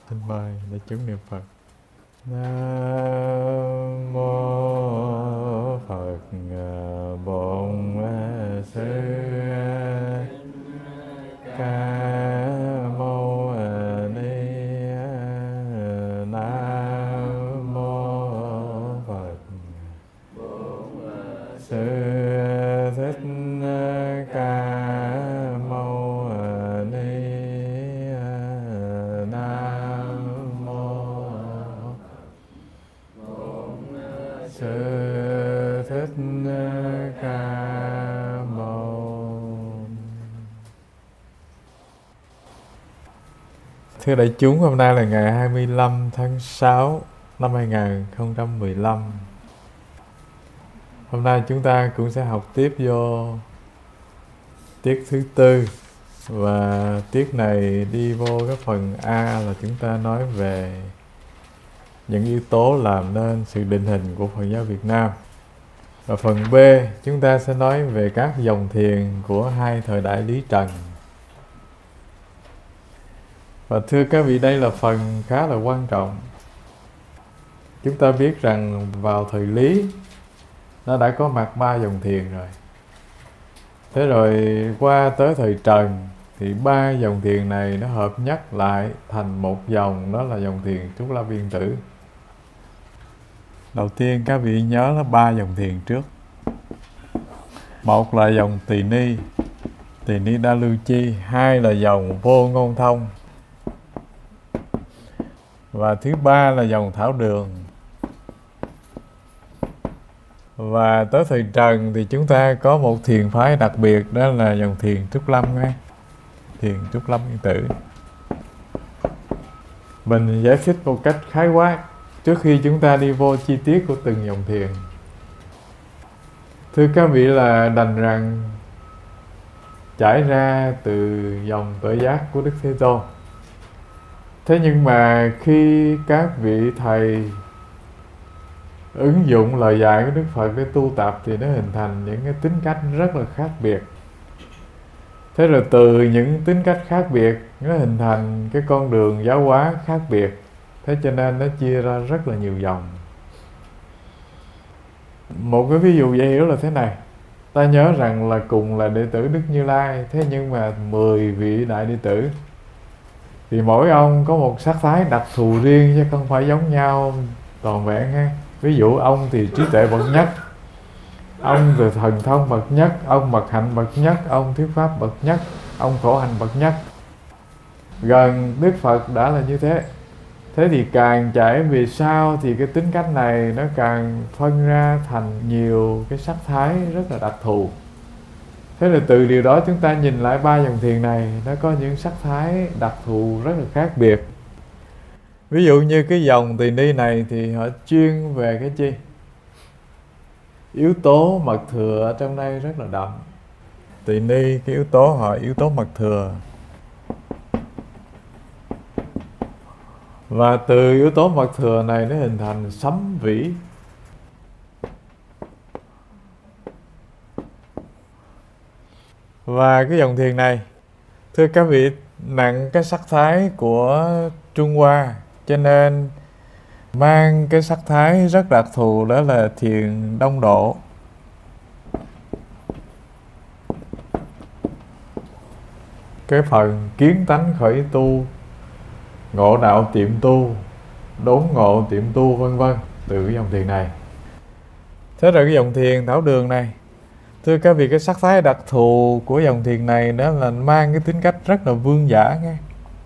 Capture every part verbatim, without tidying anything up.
Xin mời đại chúng niệm Phật. Nam mô Phật Bổn Sư Ca Mâu Ni. Nam mô Phật Sư Thích Ca Mâu Ni. Nam mô Sư Thích Ca Mâu. Thưa đại chúng, hôm nay là ngày hai mươi lăm tháng sáu năm hai nghìn không trăm mười lăm. Hôm nay chúng ta cũng sẽ học tiếp vô tiết thứ tư. Và tiết này đi vô cái phần A là chúng ta nói về những yếu tố làm nên sự định hình của Phật giáo Việt Nam. Và phần B chúng ta sẽ nói về các dòng thiền của hai thời đại Lý Trần. Và thưa các vị, đây là phần khá là quan trọng. Chúng ta biết rằng vào thời Lý nó đã có mặt ba dòng thiền rồi. Thế rồi qua tới thời Trần thì ba dòng thiền này nó hợp nhất lại thành một dòng, đó là dòng thiền Trúc La Viên Tử. Đầu tiên các vị nhớ là ba dòng thiền trước. Một là dòng Tỳ Ni, Tỳ Ni Đa Lưu Chi. Hai là dòng Vô Ngôn Thông. Và thứ ba là dòng Thảo Đường. Và tới thời Trần thì chúng ta có một thiền phái đặc biệt, đó là dòng thiền Trúc Lâm nghe. Thiền Trúc Lâm Viên Tử. Mình giải thích một cách khái quát trước khi chúng ta đi vô chi tiết của từng dòng thiền. Thưa các vị, là đành rằng trải ra từ dòng Tuệ Giác của Đức Thế Tôn. Thế nhưng mà khi các vị thầy ứng dụng lời dạy của Đức Phật để tu tập thì nó hình thành những cái tính cách rất là khác biệt. Thế rồi từ những tính cách khác biệt nó hình thành cái con đường giáo hóa khác biệt. Thế cho nên nó chia ra rất là nhiều dòng. Một cái ví dụ dễ hiểu là thế này. Ta nhớ rằng là cùng là đệ tử Đức Như Lai, thế nhưng mà mười vị đại đệ tử thì mỗi ông có một sắc thái đặc thù riêng chứ không phải giống nhau toàn vẹn ha. Ví dụ ông thì trí tuệ bậc nhất, ông thì thần thông bậc nhất, ông mật hạnh bậc nhất, ông thuyết pháp bậc nhất, ông khổ hạnh bậc nhất. Gần Đức Phật đã là như thế. Thế thì càng trải về sau thì cái tính cách này nó càng phân ra thành nhiều cái sắc thái rất là đặc thù. Thế là từ điều đó chúng ta nhìn lại ba dòng thiền này, nó có những sắc thái đặc thù rất là khác biệt. Ví dụ như cái dòng Tỳ Ni này thì họ chuyên về cái chi? Yếu tố mật thừa ở trong đây rất là đậm. Tỳ Ni cái yếu tố họ yếu tố mật thừa. Và từ yếu tố mật thừa này nó hình thành sấm vĩ. Và cái dòng thiền này, thưa các vị, nặng cái sắc thái của Trung Hoa, cho nên mang cái sắc thái rất đặc thù, đó là thiền Đông Độ. Cái phần kiến tánh khởi tu, ngộ đạo tiệm tu, đốn ngộ tiệm tu, vân vân, từ cái dòng thiền này. Thế rồi cái dòng thiền Thảo Đường này, thưa các vị, cái sắc thái đặc thù của dòng thiền này đó là mang cái tính cách rất là vương giả nghe.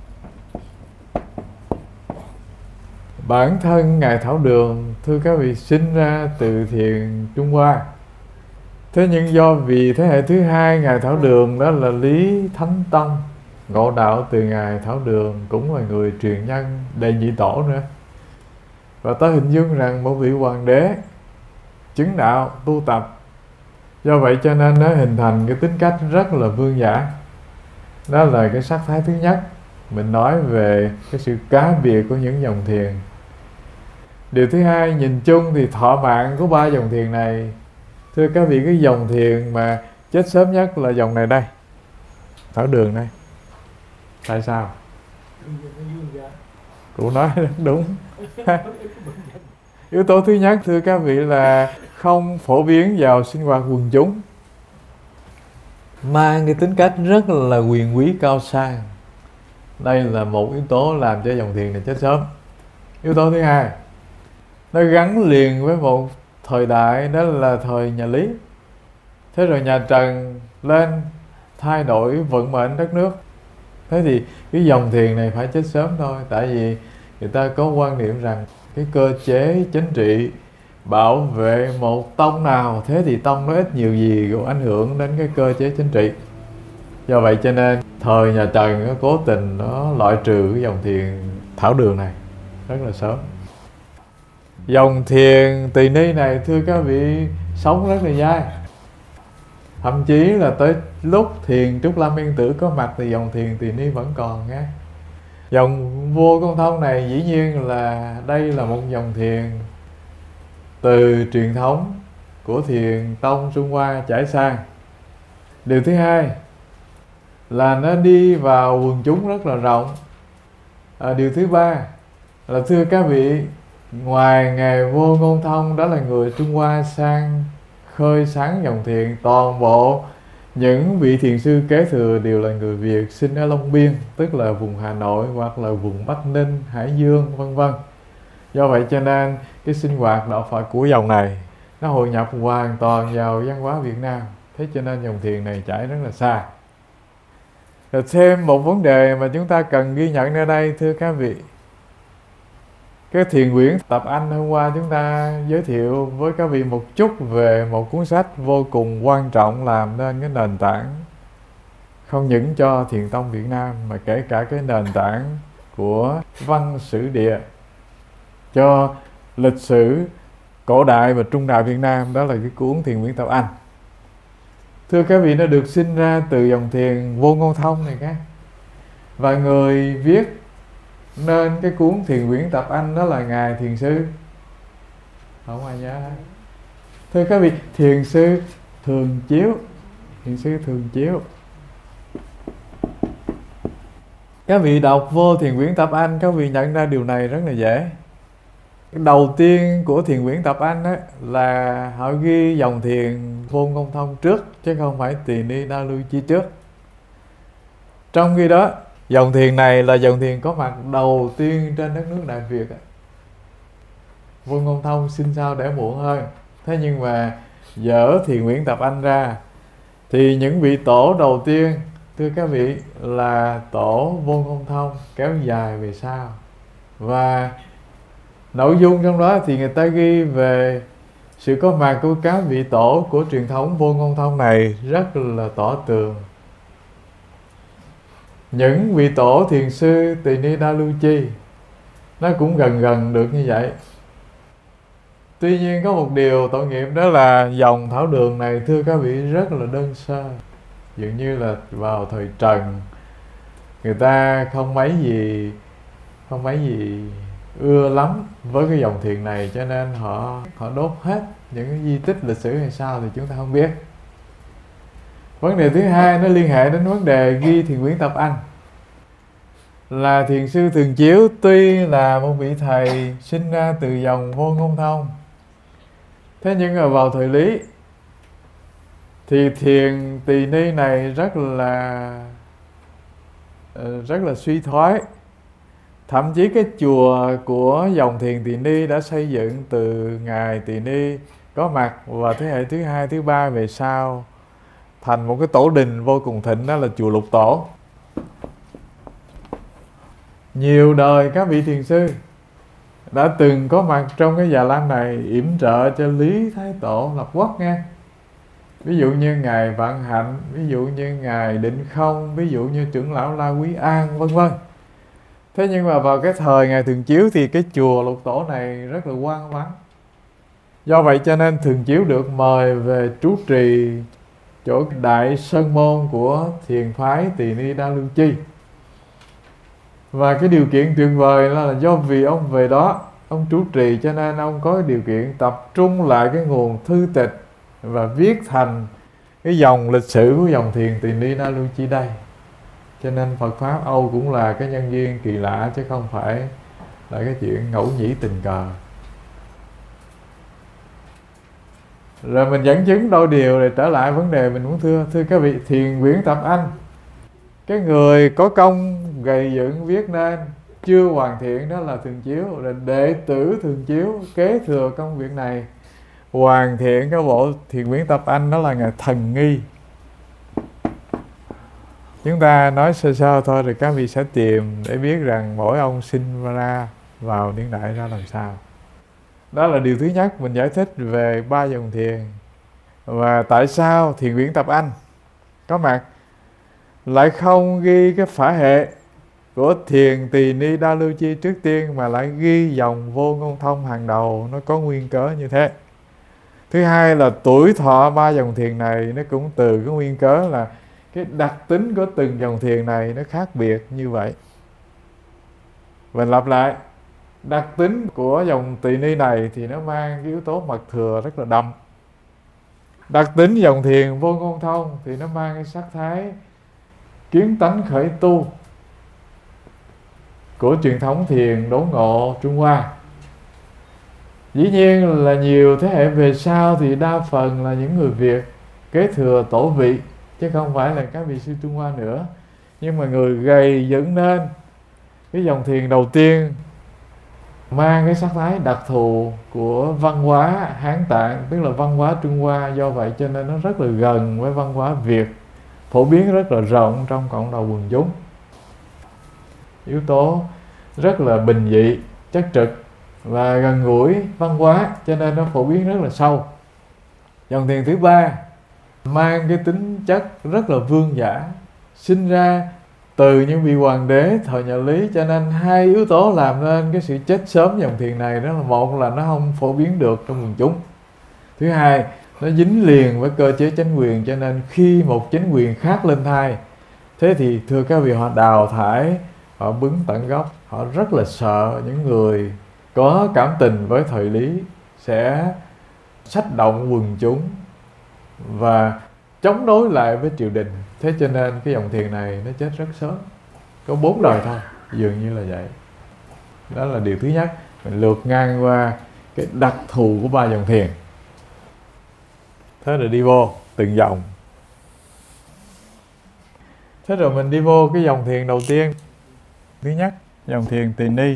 Bản thân Ngài Thảo Đường, thưa các vị, sinh ra từ thiền Trung Hoa. Thế nhưng do vì thế hệ thứ hai Ngài Thảo Đường đó là Lý Thánh Tông, ngộ đạo từ Ngài Thảo Đường, cũng là người truyền nhân Đệ Nhị Tổ nữa. Và ta hình dung rằng một vị hoàng đế chứng đạo tu tập, do vậy cho nên nó hình thành cái tính cách rất là vương giả. Đó là cái sắc thái thứ nhất. Mình nói về cái sự cá biệt của những dòng thiền. Điều thứ hai, nhìn chung thì thọ mạng của ba dòng thiền này, thưa các vị, cái dòng thiền mà chết sớm nhất là dòng này đây, Thảo Đường đây. Tại sao? Cụ nói rất đúng. Yếu tố thứ nhất thưa các vị là không phổ biến vào sinh hoạt quần chúng, mang cái tính cách rất là quyền quý cao sang. Đây là một yếu tố làm cho dòng thiền này chết sớm. Yếu tố thứ hai, nó gắn liền với một thời đại, đó là thời nhà Lý. Thế rồi nhà Trần lên thay đổi vận mệnh đất nước. Thế thì cái dòng thiền này phải chết sớm thôi. Tại vì người ta có quan niệm rằng cái cơ chế chính trị bảo vệ một tông nào, thế thì tông nó ít nhiều gì cũng ảnh hưởng đến cái cơ chế chính trị. Do vậy cho nên thời nhà Trần nó cố tình nó loại trừ cái dòng thiền thảo đường này rất là sớm. Dòng thiền Tỳ Ni này thưa các vị sống rất là dai. Thậm chí là tới lúc thiền Trúc Lâm Yên Tử có mặt thì dòng thiền Tỳ Ni vẫn còn nghe. Dòng Vô Công Thông này dĩ nhiên là đây là một dòng thiền từ truyền thống của thiền tông Trung Hoa trải sang. Điều thứ hai là nó đi vào quần chúng rất là rộng. À, điều thứ ba là thưa các vị, ngoài Ngài Vô Ngôn Thông đó là người Trung Hoa sang khơi sáng dòng thiền, toàn bộ những vị thiền sư kế thừa đều là người Việt sinh ở Long Biên, tức là vùng Hà Nội hoặc là vùng Bắc Ninh, Hải Dương vân vân. Do vậy cho nên cái sinh hoạt đạo Phật của dòng này nó hội nhập hoàn toàn vào văn hóa Việt Nam. Thế cho nên dòng thiền này trải rất là xa. Rồi thêm một vấn đề mà chúng ta cần ghi nhận ở đây thưa các vị. Cái thiền quyển Tập Anh hôm qua chúng ta giới thiệu với các vị một chút về một cuốn sách vô cùng quan trọng làm nên cái nền tảng không những cho thiền tông Việt Nam mà kể cả cái nền tảng của văn sử địa cho lịch sử cổ đại và trung đại Việt Nam, đó là cái cuốn Thiền quyển Tập Anh. Thưa các vị, nó được sinh ra từ dòng thiền Vô Ngôn Thông này các. Và người viết nên cái cuốn Thiền quyển Tập Anh đó là Ngài Thiền sư, không ai nhớ. Thưa các vị, Thiền sư Thường Chiếu, Thiền sư Thường Chiếu. Các vị đọc vô Thiền quyển Tập Anh, các vị nhận ra điều này rất là dễ. Đầu tiên của Thiền quyển Tập Anh á, là họ ghi dòng thiền Vô Ngôn Thông trước, chứ không phải Tỳ Ni Đa Lưu Chi trước. Trong khi đó, dòng thiền này là dòng thiền có mặt đầu tiên trên đất nước Đại Việt. Vô Ngôn Thông sinh sau đẻ muộn hơn. Thế nhưng mà dỡ Thiền quyển Tập Anh ra thì những vị tổ đầu tiên, thưa các vị, là tổ Vô Ngôn Thông kéo dài về sau. Và nội dung trong đó thì người ta ghi về sự có mặt của các vị tổ của truyền thống Vô Ngôn Thông này rất là tỏ tường. Những vị tổ thiền sư Tỳ Ni Đa Lưu Chi nó cũng gần gần được như vậy. Tuy nhiên có một điều tội nghiệp, đó là dòng thảo đường này thưa các vị rất là đơn sơ. Dường như là vào thời Trần người ta không mấy gì không mấy gì ưa lắm với cái dòng thiền này, cho nên họ họ đốt hết những cái di tích lịch sử hay sao thì chúng ta không biết. Vấn đề thứ hai nó liên hệ đến vấn đề ghi Thiền quyển Tập Anh. Là Thiền sư Thường Chiếu tuy là một vị thầy sinh ra từ dòng Vô Ngôn Thông, thế nhưng mà vào thời Lý thì thiền Tỳ Ni này rất là rất là suy thoái. Thậm chí cái chùa của dòng thiền Tỳ Ni đã xây dựng từ Ngài Tỳ Ni có mặt và thế hệ thứ hai, thứ ba về sau thành một cái tổ đình vô cùng thịnh, đó là chùa Lục Tổ. Nhiều đời các vị thiền sư đã từng có mặt trong cái già lam này yểm trợ cho Lý Thái Tổ lập quốc nha. Ví dụ như Ngài Vạn Hạnh, ví dụ như Ngài Định Không, ví dụ như trưởng lão La Quý An, vân vân. Thế nhưng mà vào cái thời Ngài Thường Chiếu thì cái chùa Lục Tổ này rất là hoang vắng. Do vậy cho nên Thường Chiếu được mời về trú trì chỗ Đại Sơn Môn của thiền phái Tỳ Ni Đa Lưu Chi. Và cái điều kiện tuyệt vời là do vì ông về đó, ông trú trì, cho nên ông có điều kiện tập trung lại cái nguồn thư tịch và viết thành cái dòng lịch sử của dòng thiền Tỳ Ni Đa Lưu Chi đây. Cho nên Phật Pháp Âu cũng là cái nhân duyên kỳ lạ chứ không phải là cái chuyện ngẫu nhĩ tình cờ. Rồi mình dẫn chứng đôi điều để trở lại vấn đề mình muốn thưa. Thưa các vị, Thiền Quyển Tập Anh, cái người có công gầy dựng viết nên chưa hoàn thiện đó là Thường Chiếu, rồi đệ tử Thường Chiếu kế thừa công việc này hoàn thiện cái bộ Thiền Quyển Tập Anh, đó là Ngài Thần Nghi. Chúng ta nói sơ sơ thôi rồi các vị sẽ tìm để biết rằng mỗi ông sinh ra vào niên đại ra làm sao. Đó là điều thứ nhất, mình giải thích về ba dòng thiền và tại sao Thiền Quyển Tập Anh có mặt lại không ghi cái phả hệ của Thiền Tỳ Ni Đa Lưu Chi trước tiên, mà lại ghi dòng Vô Ngôn Thông hàng đầu. Nó có nguyên cớ như thế. Thứ hai là tuổi thọ ba dòng thiền này nó cũng từ cái nguyên cớ là cái đặc tính của từng dòng thiền này nó khác biệt như vậy. Mình lặp lại, đặc tính của dòng Tỳ Ni này thì nó mang cái yếu tố mật thừa rất là đậm. Đặc tính dòng thiền Vô Ngôn Thông thì nó mang cái sắc thái kiến tánh khởi tu của truyền thống thiền đốn ngộ Trung Hoa. Dĩ nhiên là nhiều thế hệ về sau thì đa phần là những người Việt kế thừa tổ vị, chứ không phải là các vị sư Trung Hoa nữa. Nhưng mà người gầy dựng nên cái dòng thiền đầu tiên mang cái sắc thái đặc thù của văn hóa Hán Tạng, tức là văn hóa Trung Hoa. Do vậy cho nên nó rất là gần với văn hóa Việt, phổ biến rất là rộng trong cộng đồng quần chúng. Yếu tố rất là bình dị, chất trực và gần gũi văn hóa, cho nên nó phổ biến rất là sâu. Dòng thiền thứ ba mang cái tính chất rất là vương giả, sinh ra từ những vị hoàng đế thời nhà Lý, cho nên hai yếu tố làm nên cái sự chết sớm dòng thiền này. Đó là một là nó không phổ biến được trong quần chúng, thứ hai nó dính liền với cơ chế chính quyền, cho nên khi một chính quyền khác lên thai, thế thì thưa các vị, họ đào thải, họ bứng tận gốc. Họ rất là sợ những người có cảm tình với thời Lý sẽ sách động quần chúng và chống đối lại với triều đình. Thế cho nên cái dòng thiền này nó chết rất sớm, có bốn đời thôi, dường như là vậy. Đó là điều thứ nhất. Mình lược ngang qua cái đặc thù của ba dòng thiền. Thế rồi đi vô từng dòng. Thế rồi mình đi vô cái dòng thiền đầu tiên. Thứ nhất, dòng thiền Tỳ Ni.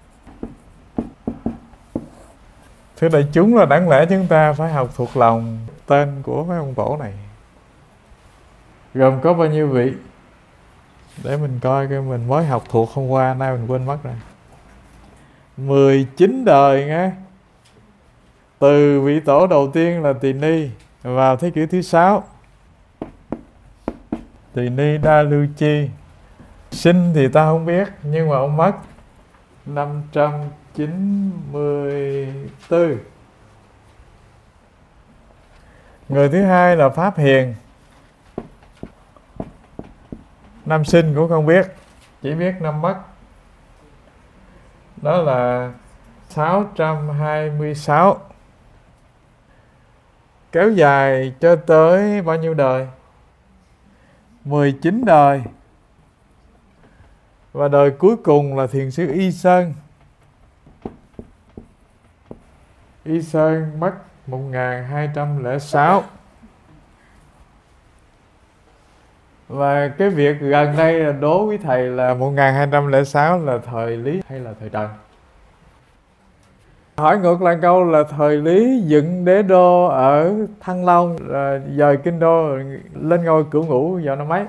Thưa đại chúng, là đáng lẽ chúng ta phải học thuộc lòng tên của mấy ông tổ này. Gồm có bao nhiêu vị? Để mình coi cái mình mới học thuộc hôm qua, nay mình quên mất rồi. mười chín đời nghe. Từ vị tổ đầu tiên là Tỳ Ni vào thế kỷ thứ sáu, Tỳ Ni Đa Lưu Chi. Sinh thì ta không biết, nhưng mà ông mất năm trăm chín mươi tư. Người thứ hai là Pháp Hiền. Năm sinh cũng không biết, chỉ biết năm mất. Đó là sáu trăm hai mươi sáu. Kéo dài cho tới bao nhiêu đời? mười chín đời. Và đời cuối cùng là Thiền sư Y Sơn. Y Sơn mất một nghìn hai trăm lẻ sáu. Và cái việc gần đây là đố quý thầy là một nghìn hai trăm lẻ sáu là thời Lý hay là thời Trần? Hỏi ngược lại câu là thời Lý dựng đế đô ở Thăng Long, rồi dời kinh đô lên ngôi Cửu Ngũ vào năm mấy?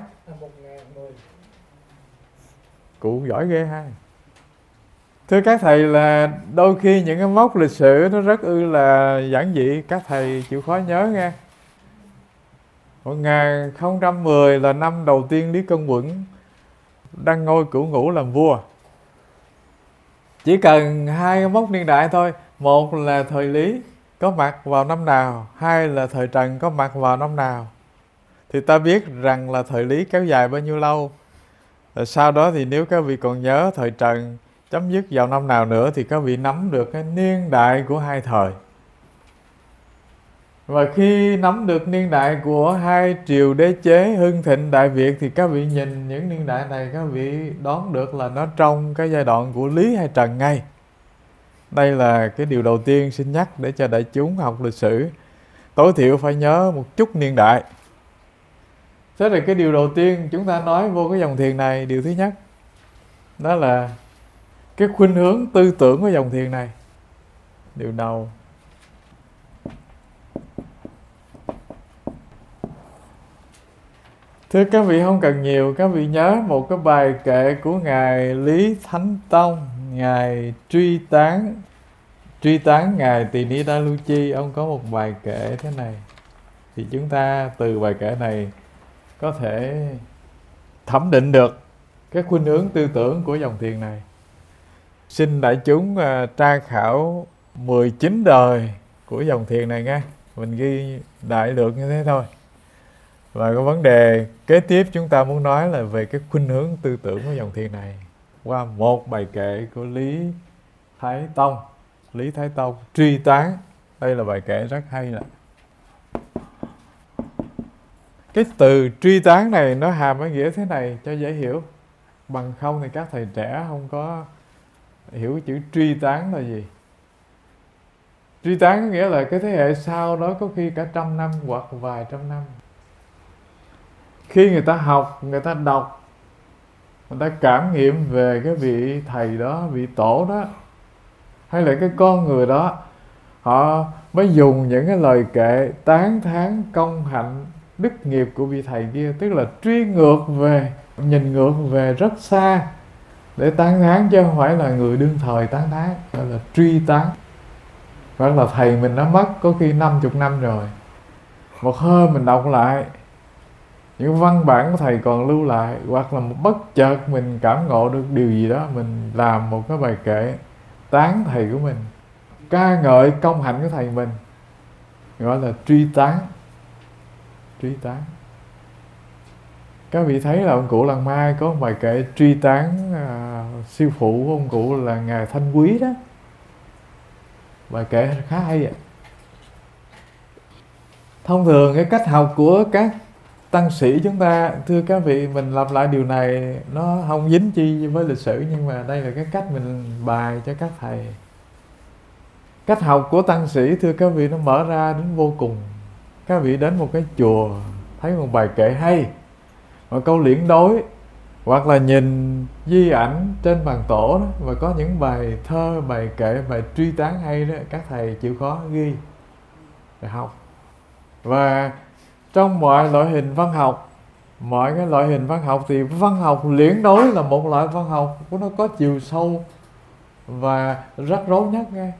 Cụ giỏi ghê ha. Thưa các thầy, là đôi khi những cái mốc lịch sử nó rất ư là giản dị, các thầy chịu khó nhớ nghe. một nghìn không trăm mười là năm đầu tiên Lý Công Uẩn đăng ngôi Cửu Ngũ làm vua. Chỉ cần hai cái mốc niên đại thôi. Một là thời Lý có mặt vào năm nào, hai là thời Trần có mặt vào năm nào, thì ta biết rằng là thời Lý kéo dài bao nhiêu lâu. Rồi sau đó thì nếu các vị còn nhớ thời Trần chấm dứt vào năm nào nữa, thì các vị nắm được cái niên đại của hai thời. Và khi nắm được niên đại của hai triều đế chế hưng thịnh Đại Việt thì các vị nhìn những niên đại này, các vị đoán được là nó trong cái giai đoạn của Lý hay Trần ngay. Đây là cái điều đầu tiên xin nhắc để cho đại chúng học lịch sử tối thiểu phải nhớ một chút niên đại. Thế là cái điều đầu tiên chúng ta nói vô cái dòng thiền này, điều thứ nhất đó là cái khuynh hướng tư tưởng của dòng thiền này. Điều đầu, thưa các vị, không cần nhiều, các vị nhớ một cái bài kệ của Ngài Lý Thánh Tông, Ngài truy tán truy tán Ngài Tỳ Ni Đa Lu Chi. Ông có một bài kệ thế này, thì chúng ta từ bài kệ này có thể thẩm định được cái khuynh hướng tư tưởng của dòng thiền này. Xin đại chúng uh, tra khảo mười chín đời của dòng thiền này nghe. Mình ghi đại lược như thế thôi. Và cái vấn đề kế tiếp chúng ta muốn nói là về cái khuynh hướng tư tưởng của dòng thiền này qua một bài kệ của Lý Thái Tông. Lý Thái Tông truy tán. Đây là bài kệ rất hay nè. Cái từ truy tán này nó hàm ý nghĩa thế này cho dễ hiểu. Bằng không thì các thầy trẻ không có hiểu chữ truy tán là gì. Truy tán có nghĩa là cái thế hệ sau đó có khi cả trăm năm hoặc vài trăm năm. Khi người ta học, người ta đọc, người ta cảm nghiệm về cái vị thầy đó, vị tổ đó, hay là cái con người đó, họ mới dùng những cái lời kệ tán thán công hạnh đức nghiệp của vị thầy kia, tức là truy ngược về, nhìn ngược về rất xa để tán thán, chứ không phải là người đương thời tán thán, gọi là truy tán. Hoặc là thầy mình đã mất có khi năm chục năm rồi, một hôm mình đọc lại những văn bản của thầy còn lưu lại, hoặc là một bất chợt mình cảm ngộ được điều gì đó, mình làm một cái bài kệ tán thầy của mình, ca ngợi công hạnh của thầy mình, gọi là truy tán. Truy tán. Các vị thấy là ông cụ Làng Mai có một bài kệ truy tán à, sư phụ của ông cụ là Ngài Thanh Quý đó. Bài kệ khá hay ạ. Thông thường cái cách học của các tăng sĩ chúng ta, thưa các vị, mình lặp lại điều này nó không dính chi với lịch sử, nhưng mà đây là cái cách mình bài cho các thầy. Cách học của tăng sĩ, thưa các vị, nó mở ra đến vô cùng. Các vị đến một cái chùa thấy một bài kệ hay, một câu liễn đối, hoặc là nhìn di ảnh trên bàn tổ đó, và có những bài thơ, bài kệ, bài truy tán hay đó, các thầy chịu khó ghi để học. Và trong mọi loại hình văn học, mọi cái loại hình văn học thì văn học liễn đối là một loại văn học của nó có chiều sâu và rắc rối nhất nghe.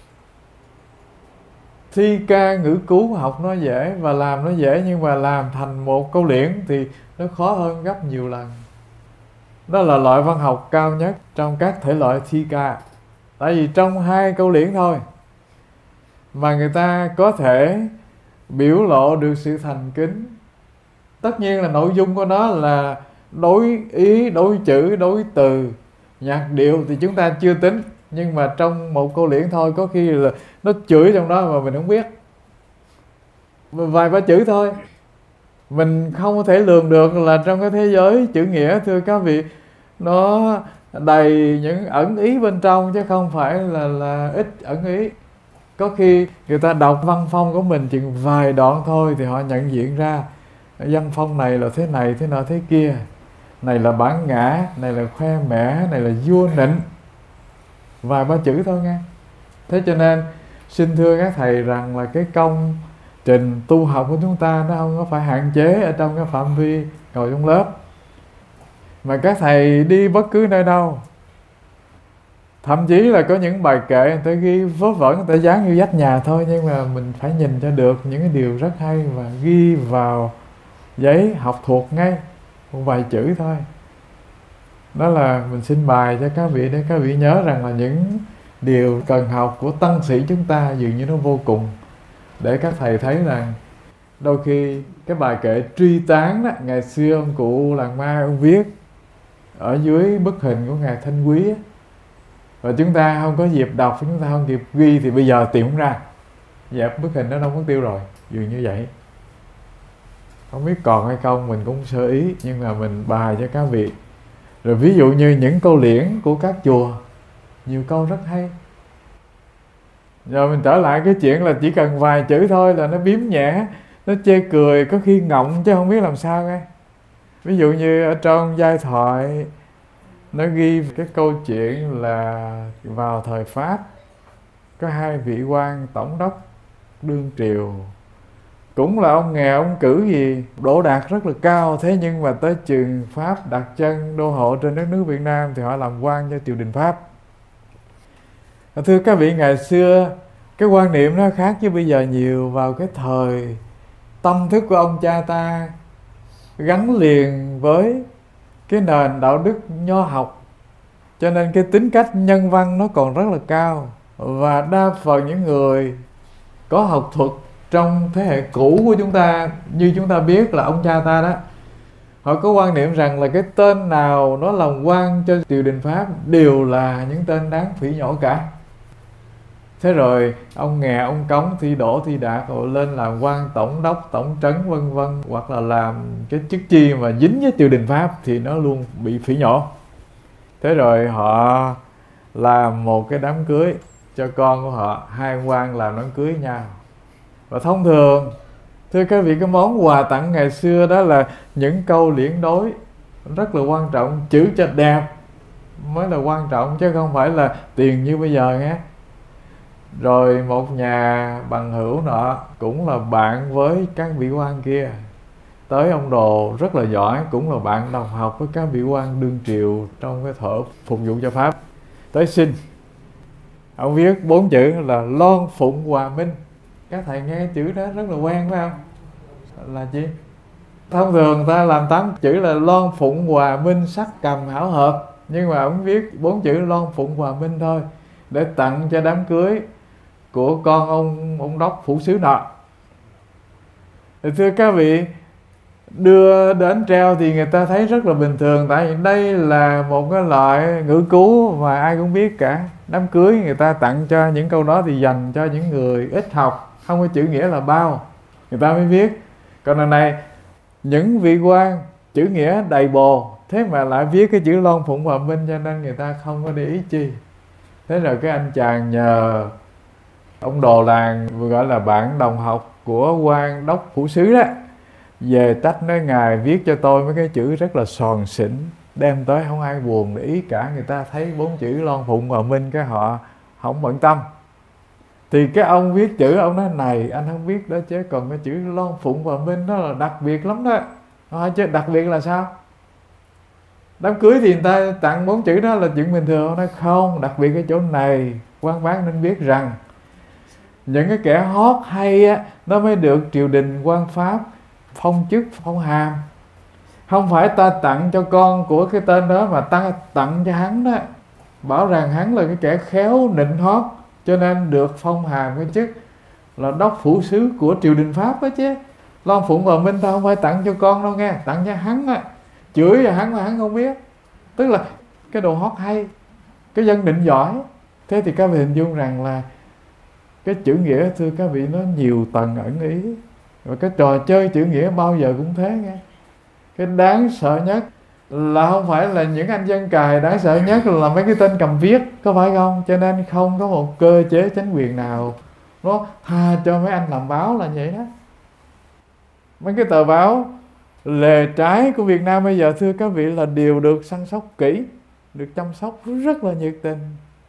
Thi ca ngữ cứu học nó dễ và làm nó dễ, nhưng mà làm thành một câu liễn thì nó khó hơn gấp nhiều lần. Đó là loại văn học cao nhất trong các thể loại thi ca. Tại vì trong hai câu liễn thôi mà người ta có thể biểu lộ được sự thành kính. Tất nhiên là nội dung của nó là đối ý, đối chữ, đối từ, nhạc điệu thì chúng ta chưa tính. Nhưng mà trong một câu liễn thôi có khi là nó chửi trong đó mà mình không biết, vài ba chữ thôi. Mình không có thể lường được là trong cái thế giới chữ nghĩa, thưa các vị, nó đầy những ẩn ý bên trong, chứ không phải là, là ít ẩn ý. Có khi người ta đọc văn phong của mình chừng vài đoạn thôi thì họ nhận diện ra văn phong này là thế này, thế nọ, thế kia. Này là bản ngã, này là khoe mẽ, này là vua nịnh. Vài ba chữ thôi nghe. Thế cho nên xin thưa các thầy rằng là cái công trình tu học của chúng ta nó không có phải hạn chế ở trong cái phạm vi ngồi trong lớp, mà các thầy đi bất cứ nơi đâu. Thậm chí là có những bài kệ người ta ghi vớ vẩn, người ta dán như vách nhà thôi, nhưng mà mình phải nhìn cho được những cái điều rất hay và ghi vào giấy học thuộc ngay, một vài chữ thôi. Đó là mình xin bài cho các vị để các vị nhớ rằng là những điều cần học của tăng sĩ chúng ta dường như nó vô cùng, để các thầy thấy rằng đôi khi cái bài kệ truy tán đó, ngày xưa ông cụ Làng Mai ông viết ở dưới bức hình của Ngài Thanh Quý á, và chúng ta không có dịp đọc, chúng ta không kịp ghi thì bây giờ tìm không ra. dẹp bức hình nó đâu mất tiêu rồi, dường như vậy. Không biết còn hay không mình cũng sơ ý, nhưng mà mình bài cho các vị. Rồi ví dụ như những câu liễn của các chùa, nhiều câu rất hay. Rồi mình trở lại cái chuyện là chỉ cần vài chữ thôi là nó biếm nhẹ, nó chê cười, có khi ngọng chứ không biết làm sao nghe. Ví dụ như ở trong giai thoại nó ghi cái câu chuyện là vào thời Pháp có hai vị quan tổng đốc đương triều, cũng là ông nghèo, ông cử gì đỗ đạt rất là cao, thế nhưng mà tới chừng Pháp đặt chân đô hộ trên đất nước Việt Nam thì họ làm quan cho triều đình Pháp. Thưa các vị, ngày xưa cái quan niệm nó khác với bây giờ nhiều. Vào cái thời tâm thức của ông cha ta gắn liền với cái nền đạo đức nho học, cho nên cái tính cách nhân văn nó còn rất là cao. Và đa phần những người có học thuật trong thế hệ cũ của chúng ta, như chúng ta biết là ông cha ta đó, họ có quan niệm rằng là cái tên nào nó làm quan cho triều đình Pháp đều là những tên đáng phỉ nhổ cả. Thế rồi ông nghèo, ông cống thi đỗ thi đạt rồi lên làm quan tổng đốc, tổng trấn vân vân, hoặc là làm cái chức chi mà dính với triều đình Pháp thì nó luôn bị phỉ nhổ. Thế rồi họ làm một cái đám cưới cho con của họ, hai ông quan làm đám cưới nhau. Và thông thường, thưa các vị, cái món quà tặng ngày xưa đó là những câu liễn đối rất là quan trọng, chữ cho đẹp mới là quan trọng, chứ không phải là tiền như bây giờ nhé. Rồi một nhà bằng hữu nọ cũng là bạn với các vị quan kia, tới ông đồ rất là giỏi, cũng là bạn đồng học với các vị quan đương triều trong cái thở phục vụ cho Pháp, tới xin. Ông viết bốn chữ là Loan Phụng Hòa Minh. Các thầy nghe chữ đó rất là quen phải không? Là chi? Thông thường ta làm tám chữ là Loan Phụng Hòa Minh, sắc cầm hảo hợp, nhưng mà ông viết bốn chữ Loan Phụng Hòa Minh thôi, để tặng cho đám cưới của con ông ông đốc phủ sứ nọ. Thì thưa các vị, đưa đến treo thì người ta thấy rất là bình thường, tại vì đây là một cái loại ngữ cứu mà ai cũng biết cả. Đám cưới người ta tặng cho những câu đó thì dành cho những người ít học, không có chữ nghĩa là bao, người ta mới viết. Còn lần này những vị quan chữ nghĩa đầy bồ, thế mà lại viết cái chữ Loan Phụng Hòa Minh, cho nên người ta không có để ý chi. Thế rồi cái anh chàng nhờ ông đồ làng, vừa gọi là bạn đồng học của quan đốc phủ sứ đó, về trách nói ngài viết cho tôi mấy cái chữ rất là sòn xỉn, đem tới không ai buồn để ý cả, người ta thấy bốn chữ Loan Phụng Hòa Minh cái họ không bận tâm. Thì cái ông viết chữ, ông nói này anh không biết đó chứ, còn cái chữ Loan Phụng Hòa Minh đó là đặc biệt lắm đó. Nói chứ đặc biệt là sao? Đám cưới thì người ta tặng bốn chữ đó là chuyện bình thường. Ông nói không, đặc biệt cái chỗ này quan bác nên biết rằng những cái kẻ hót hay á, nó mới được triều đình quan Pháp phong chức phong hàm. Không phải ta tặng cho con của cái tên đó, mà ta tặng cho hắn đó, bảo rằng hắn là cái kẻ khéo nịnh hót, cho nên được phong hàm cái chức là đốc phủ sứ của triều đình Pháp đó chứ. Loan Phụng Hòa Minh ta không phải tặng cho con đâu nghe, tặng cho hắn á. Chửi là hắn mà hắn không biết, tức là cái đồ hót hay, cái dân định giỏi. Thế thì các vị hình dung rằng là cái chữ nghĩa, thưa các vị, nó nhiều tầng ẩn ý. Và cái trò chơi chữ nghĩa bao giờ cũng thế nghe. Cái đáng sợ nhất là không phải là những anh dân cài, đáng sợ nhất là mấy cái tên cầm viết, có phải không? Cho nên không có một cơ chế chính quyền nào nó tha cho mấy anh làm báo là vậy đó. Mấy cái tờ báo lề trái của Việt Nam bây giờ, thưa các vị, là đều được săn sóc kỹ, được chăm sóc rất là nhiệt tình.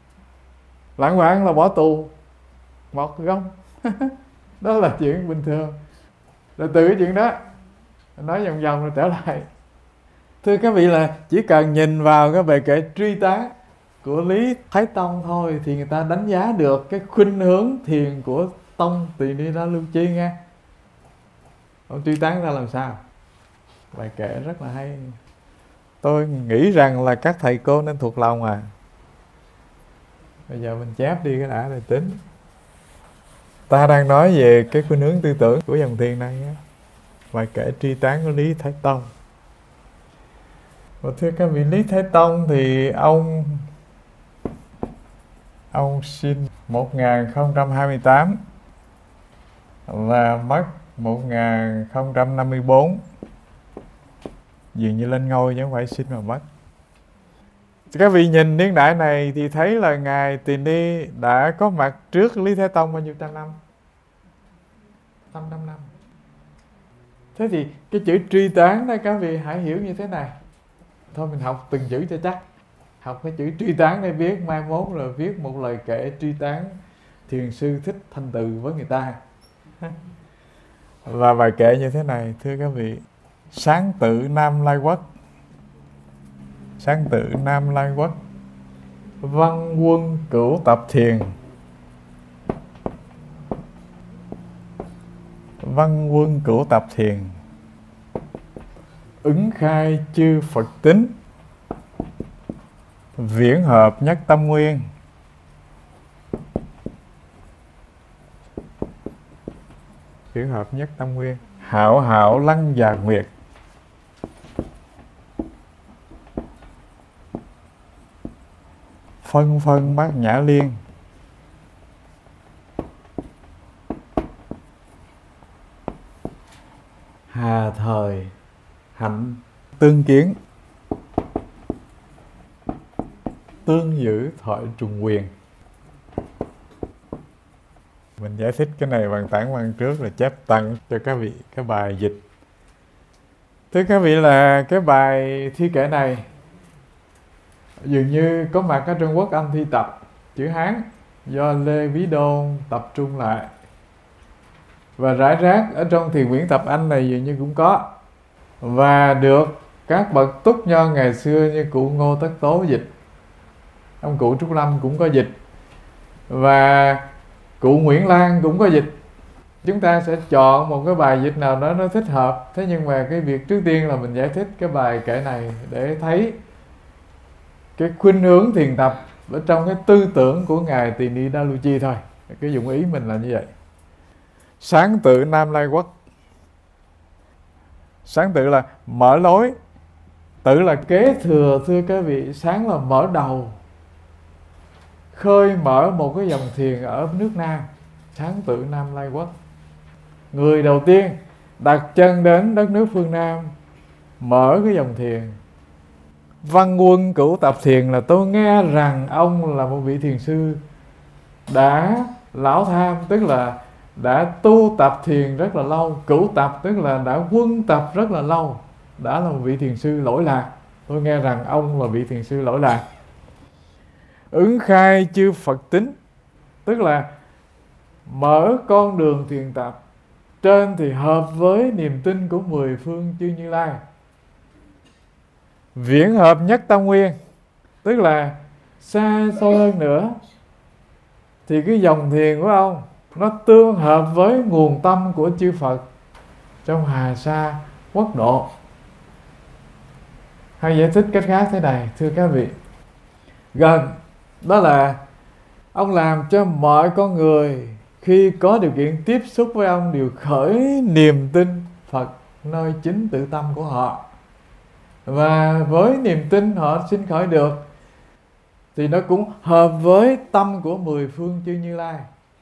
Lạng hoạn là bỏ tù một gông. Đó là chuyện bình thường. Rồi từ cái chuyện đó nói vòng vòng rồi trở lại. Thưa các vị, là chỉ cần nhìn vào cái bài kệ truy tá của Lý Thái Tông thôi thì người ta đánh giá được cái khuynh hướng thiền của Tông Tỳ Ni Đa Lưu Chi nghe. Ông truy tán ra làm sao? Bài kệ rất là hay. Tôi nghĩ rằng là các thầy cô nên thuộc lòng à. Bây giờ mình chép đi cái đã rồi tính. Ta đang nói về cái khuynh hướng tư tưởng của dòng thiền này á. Bài kệ truy tán của Lý Thái Tông. Và thưa các vị, Lý Thái Tông thì ông Ông sinh một nghìn không trăm hai mươi tám và mất một nghìn không trăm năm mươi bốn, dường như lên ngôi chứ không phải sinh mà mất. Các vị nhìn niên đại này thì thấy là ngài Tỳ Ni đã có mặt trước Lý Thế Tông bao nhiêu trăm năm? năm trăm năm. Thế thì cái chữ truy tán đó các vị hãy hiểu như thế này. Thôi mình học từng chữ cho chắc. Học cái chữ truy tán để biết, mai mốt rồi viết một lời kệ truy tán thiền sư Thích Thanh Từ với người ta. Và bài kệ như thế này, thưa các vị: Sáng tự Nam Lai Quốc, sáng tự Nam Lai Quốc, văn quân cửu tập thiền, văn quân cửu tập thiền, ứng khai chư Phật tính, viễn hợp nhất tâm nguyên, viễn hợp nhất tâm nguyên, hạo hạo lăng già nguyệt, phân phân bát nhã liên, hà thời hạnh tương kiến, tương giữ thoại trùng quyền. Mình giải thích cái này bằng tản văn trước là chép tặng cho các vị cái bài dịch. Thưa các vị là cái bài thi kệ này dường như có mặt ở Trung Quốc âm thi tập chữ Hán do Lê Quý Đôn tập trung lại, và rải rác ở trong thiền quyển tập Anh này dường như cũng có, và được các bậc túc nhân ngày xưa như cụ Ngô Tất Tố dịch, ông cụ Trúc Lâm cũng có dịch, và cụ Nguyễn Lan cũng có dịch. Chúng ta sẽ chọn một cái bài dịch nào đó nó thích hợp. Thế nhưng mà cái việc trước tiên là mình giải thích cái bài kệ này để thấy cái khuynh hướng thiền tập ở trong cái tư tưởng của ngài Tỳ Ni Đa Lu Chi thôi. Cái dụng ý mình là như vậy. Sáng tự Nam Lai Quốc. Sáng tự là mở lối, tự là kế thừa, thưa các vị. Sáng là mở đầu, khơi mở một cái dòng thiền ở nước Nam. Sáng tự Nam Lai Quốc, người đầu tiên đặt chân đến đất nước phương Nam, mở cái dòng thiền. Văn quân cửu tập thiền là tôi nghe rằng ông là một vị thiền sư đã lão tham, tức là đã tu tập thiền rất là lâu. Cửu tập tức là đã quân tập rất là lâu, đã là một vị thiền sư lỗi lạc. Tôi nghe rằng ông là vị thiền sư lỗi lạc. Ứng khai chư Phật tính, tức là mở con đường thiền tập. Trên thì hợp với niềm tin của mười phương chư Như Lai. Viễn hợp nhất tâm nguyên, tức là xa xôi hơn nữa thì cái dòng thiền của ông nó tương hợp với nguồn tâm của chư Phật trong Hà Sa quốc độ. Hay giải thích cách khác thế này, thưa các vị. Gần, đó là ông làm cho mọi con người khi có điều kiện tiếp xúc với ông đều khởi niềm tin Phật nơi chính tự tâm của họ. Và với niềm tin họ sinh khởi được thì nó cũng hợp với tâm của mười phương chư Như Lai.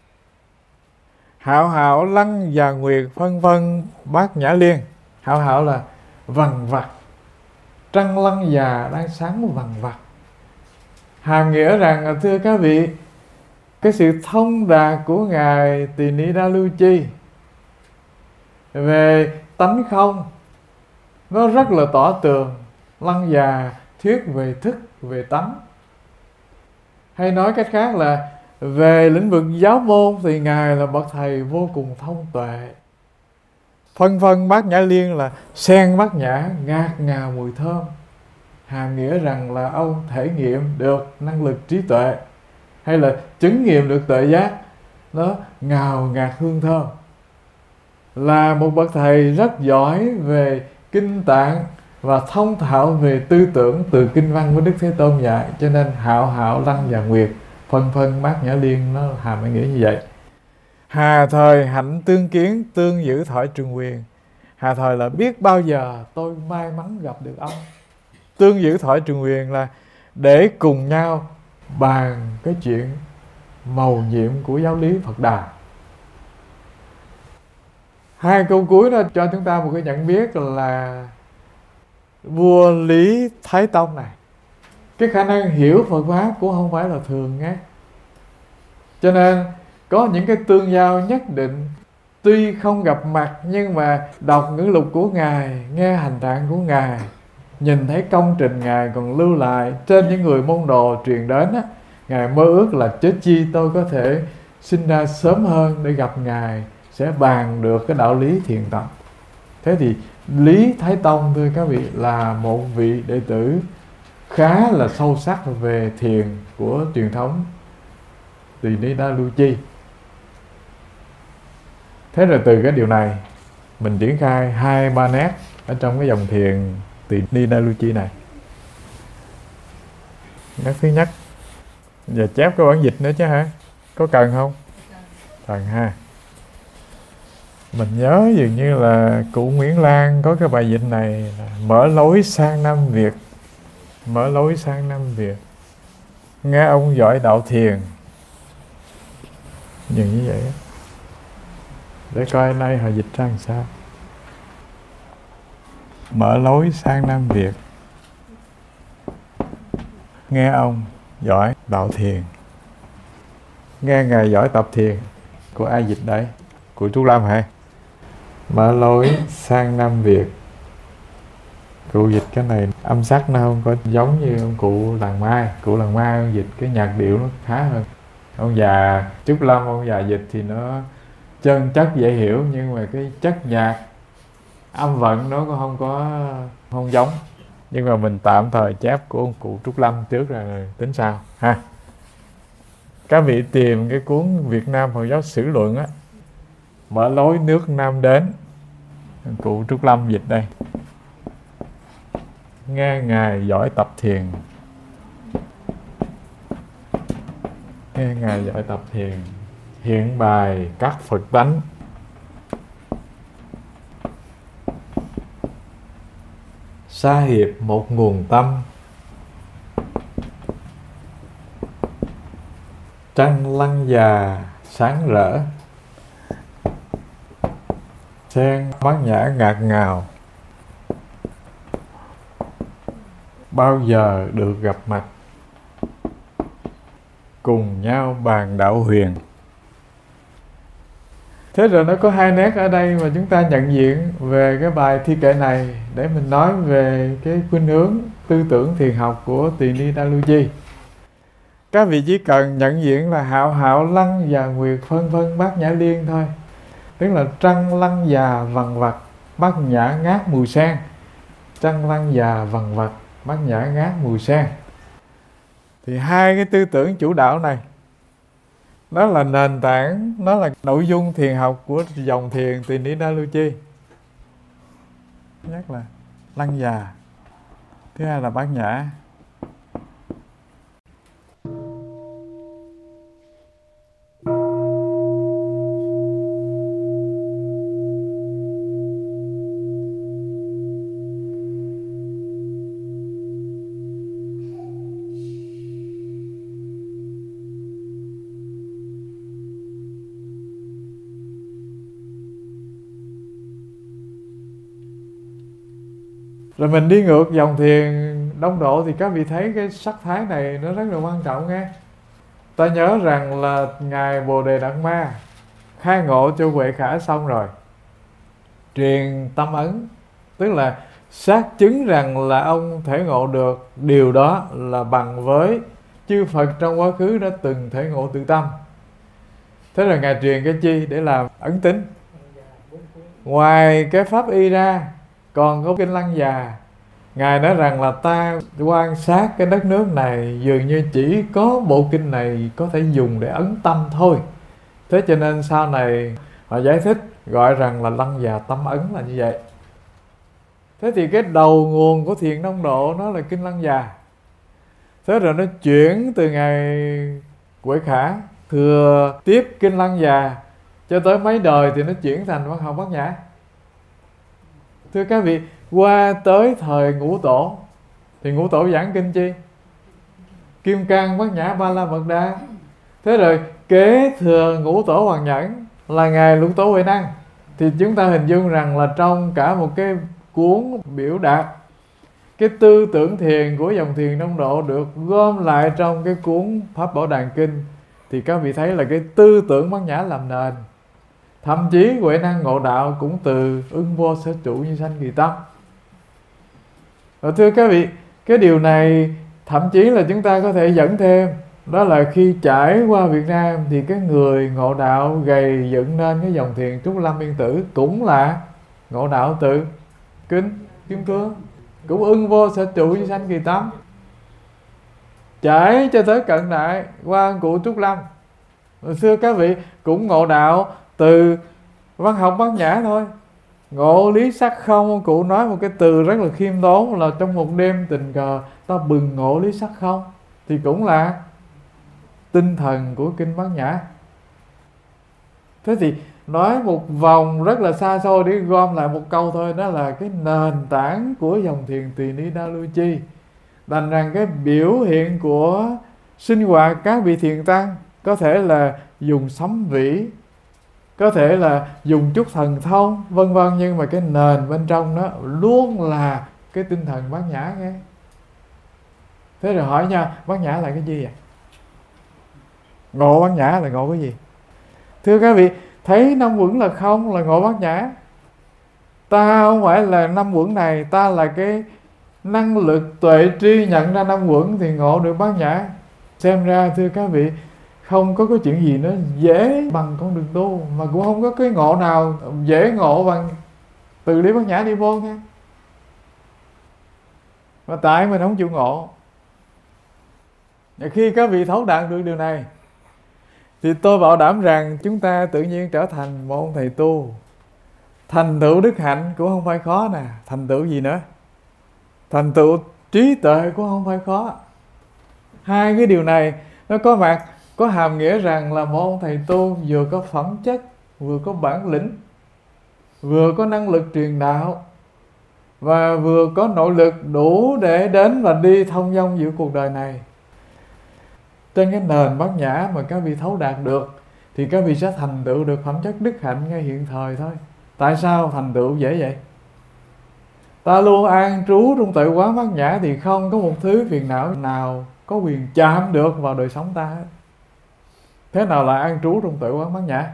Hạo hạo lăng và nguyệt, phân phân bát nhã liên. Hạo hạo là vằn vặt, trăng lăng già đang sáng vằn vặt. Hàm nghĩa rằng, thưa các vị, cái sự thông đạt của ngài Tỳ Ni Đa Lu Chi về tánh không nó rất là tỏ tường. Lăng già thuyết về thức, về tánh. Hay nói cách khác là về lĩnh vực giáo môn thì ngài là bậc thầy vô cùng thông tuệ. Phân phân bát nhã liên là sen bát nhã ngạt ngào mùi thơm. Hàm nghĩa rằng là ông thể nghiệm được năng lực trí tuệ, hay là chứng nghiệm được tuệ giác, nó ngào ngạt hương thơm. Là một bậc thầy rất giỏi về kinh tạng và thông thạo về tư tưởng từ kinh văn của Đức Thế Tôn dạy. Cho nên hạo hạo lăng và nguyệt, phân phân bát nhã liên nó hàm ý nghĩa như vậy. Hà thời hạnh tương kiến, tương giữ thoại trường quyền. Hà thời là biết bao giờ tôi may mắn gặp được ông. Tương giữ thoại trường quyền là để cùng nhau bàn cái chuyện mầu nhiệm của giáo lý Phật Đà. Hai câu cuối đó cho chúng ta một cái nhận biết là vua Lý Thái Tông này, cái khả năng hiểu Phật Pháp cũng không phải là thường nghe. Cho nên có những cái tương giao nhất định, tuy không gặp mặt nhưng mà đọc ngữ lục của Ngài, nghe hành trạng của Ngài, nhìn thấy công trình Ngài còn lưu lại trên những người môn đồ truyền đến á, Ngài mơ ước là chết chi tôi có thể sinh ra sớm hơn để gặp Ngài, sẽ bàn được cái đạo lý thiền tập. Thế thì Lý Thái Tông, thưa các vị, là một vị đệ tử khá là sâu sắc về thiền của truyền thống Tỳ Ni Đa Lưu Chi. Thế rồi từ cái điều này mình triển khai hai ba nét ở trong cái dòng thiền Tỳ Ni Đa Lưu Chi này. Nét thứ nhất, giờ chép cái bản dịch nữa chứ hả? Có cần không? Cần ha. Mình nhớ dường như là cụ Nguyễn Lan có cái bài dịch này là mở lối sang Nam Việt. Mở lối sang Nam Việt, nghe ông giỏi đạo thiền. Dường như vậy. Để coi nay họ dịch ra làm sao. Mở lối sang Nam Việt, nghe ông giỏi đạo thiền. Nghe Ngài giỏi tập thiền. Của ai dịch đấy? Của chú Lâm hả? Mở lối sang Nam Việt. Cụ dịch cái này âm sắc nó không có giống như ông cụ Làng Mai. Cụ Làng Mai ông dịch cái nhạc điệu nó khá hơn. Ông già Trúc Lâm, ông già dịch thì nó chân chất dễ hiểu, nhưng mà cái chất nhạc âm vận nó cũng không có không giống. Nhưng mà mình tạm thời chép của ông cụ Trúc Lâm trước rồi tính sao ha. Các vị tìm cái cuốn Việt Nam Phật giáo Sử Luận á, mở lối nước Nam đến, cụ Trúc Lâm dịch đây. Nghe Ngài giỏi tập thiền. Nghe Ngài giỏi tập thiền, hiện bài các Phật tánh. Sa hiệp một nguồn tâm, trăng lăng già sáng rỡ, sen bát nhã ngạt ngào, bao giờ được gặp mặt, cùng nhau bàn đạo huyền. Thế rồi nó có hai nét ở đây mà chúng ta nhận diện về cái bài thi kệ này để mình nói về cái khuynh hướng tư tưởng thiền học của Tỳ Ni Đa Lưu Chi. Các vị chỉ cần nhận diện là hạo hạo lăng và nguyệt phân phân bát nhã liên thôi. Tức là trăng lăng già vằn vặt, bát nhã ngát mùi sen. Trăng lăng già vằn vặt, bát nhã ngát mùi sen. Thì hai cái tư tưởng chủ đạo này, đó là nền tảng, nó là nội dung thiền học của dòng thiền Tỳ Ni Đa Lưu Chi. Nhất là lăng già, thứ hai là bát nhã. Rồi mình đi ngược dòng thiền Đông Độ thì các vị thấy cái sắc thái này nó rất là quan trọng nghe. Ta nhớ rằng là Ngài Bồ Đề Đạt Ma khai ngộ cho Huệ Khả xong rồi, truyền tâm ấn, tức là xác chứng rằng là ông thể ngộ được điều đó là bằng với chư Phật trong quá khứ đã từng thể ngộ tự tâm. Thế là Ngài truyền cái chi để làm ấn tính. Ngoài cái pháp y ra còn có kinh lăng già. Ngài nói rằng là ta quan sát cái đất nước này dường như chỉ có bộ kinh này có thể dùng để ấn tâm thôi. Thế cho nên sau này họ giải thích gọi rằng là lăng già tâm ấn là như vậy. Thế thì cái đầu nguồn của thiền Đông Độ nó là kinh lăng già. Thế rồi nó chuyển từ Ngài Huệ Khả thừa tiếp kinh lăng già cho tới mấy đời thì nó chuyển thành văn học bát nhã. Thưa các vị, qua tới thời Ngũ Tổ thì Ngũ Tổ giảng kinh chi? Kim Cang Bát Nhã Ba La Mật Đa. Thế rồi kế thừa Ngũ Tổ Hoàng Nhẫn là Ngài Lục Tổ Huệ Năng. thì chúng ta hình dung rằng là trong cả một cái cuốn biểu đạt cái tư tưởng thiền của dòng thiền Đông Độ được gom lại trong cái cuốn Pháp Bảo Đàn Kinh, thì các vị thấy là cái tư tưởng Bát Nhã làm nền. Thậm chí huệ năng ngộ đạo cũng từ ưng vô sở trụ như sanh kỳ tâm. Và thưa các vị, cái điều này thậm chí là chúng ta có thể dẫn thêm, đó là khi trải qua Việt Nam thì cái người ngộ đạo gầy dựng nên cái dòng thiền Trúc Lâm Yên Tử cũng là ngộ đạo từ Kinh Kim Cương, cũng ưng vô sở trụ như sanh kỳ tâm. Trải cho tới cận đại qua cụ Trúc Lâm, hồi xưa các vị cũng ngộ đạo từ văn học Bát Nhã thôi. Ngộ lý sắc không, ông cụ nói một cái từ rất là khiêm tốn là trong một đêm tình cờ ta bừng ngộ lý sắc không, thì cũng là tinh thần của kinh Bát Nhã. Thế thì nói một vòng rất là xa xôi để gom lại một câu thôi, đó là cái nền tảng của dòng thiền Tỳ Ni Đa Lưu Chi. Thành rằng cái biểu hiện của sinh hoạt các vị thiền tăng có thể là dùng sấm vĩ, có thể là dùng chút thần thông vân vân, nhưng mà cái nền bên trong nó luôn là cái tinh thần Bát Nhã nghe. Thế rồi hỏi nhau, Bát Nhã là cái gì vậy? Ngộ Bát Nhã là ngộ cái gì? Thưa các vị, thấy năm uẩn là không là ngộ Bát Nhã. Ta không phải là năm uẩn này, ta là cái năng lực tuệ tri nhận ra năm uẩn thì ngộ được Bát Nhã. Xem ra thưa các vị, không có cái chuyện gì nó dễ bằng con đường tu, mà cũng không có cái ngộ nào dễ ngộ bằng từ lý Bát Nhã đi vô nha. Mà tại mình không chịu ngộ. Khi các vị thấu đạt được điều này thì tôi bảo đảm rằng chúng ta tự nhiên trở thành một ông thầy tu. Thành tựu đức hạnh cũng không phải khó nè. Thành tựu gì nữa? Thành tựu trí tuệ cũng không phải khó. Hai cái điều này nó có mặt, có hàm nghĩa rằng là một ông thầy tu vừa có phẩm chất, vừa có bản lĩnh, vừa có năng lực truyền đạo, và vừa có nội lực đủ để đến và đi thông dong giữa cuộc đời này. Trên cái nền Bát Nhã mà các vị thấu đạt được thì các vị sẽ thành tựu được phẩm chất đức hạnh ngay hiện thời thôi. Tại sao thành tựu dễ vậy? Ta luôn an trú trong tuệ quán Bát Nhã thì không có một thứ phiền não nào có quyền chạm được vào đời sống ta hết. Thế nào là an trú trong tuệ quán Bát Nhã?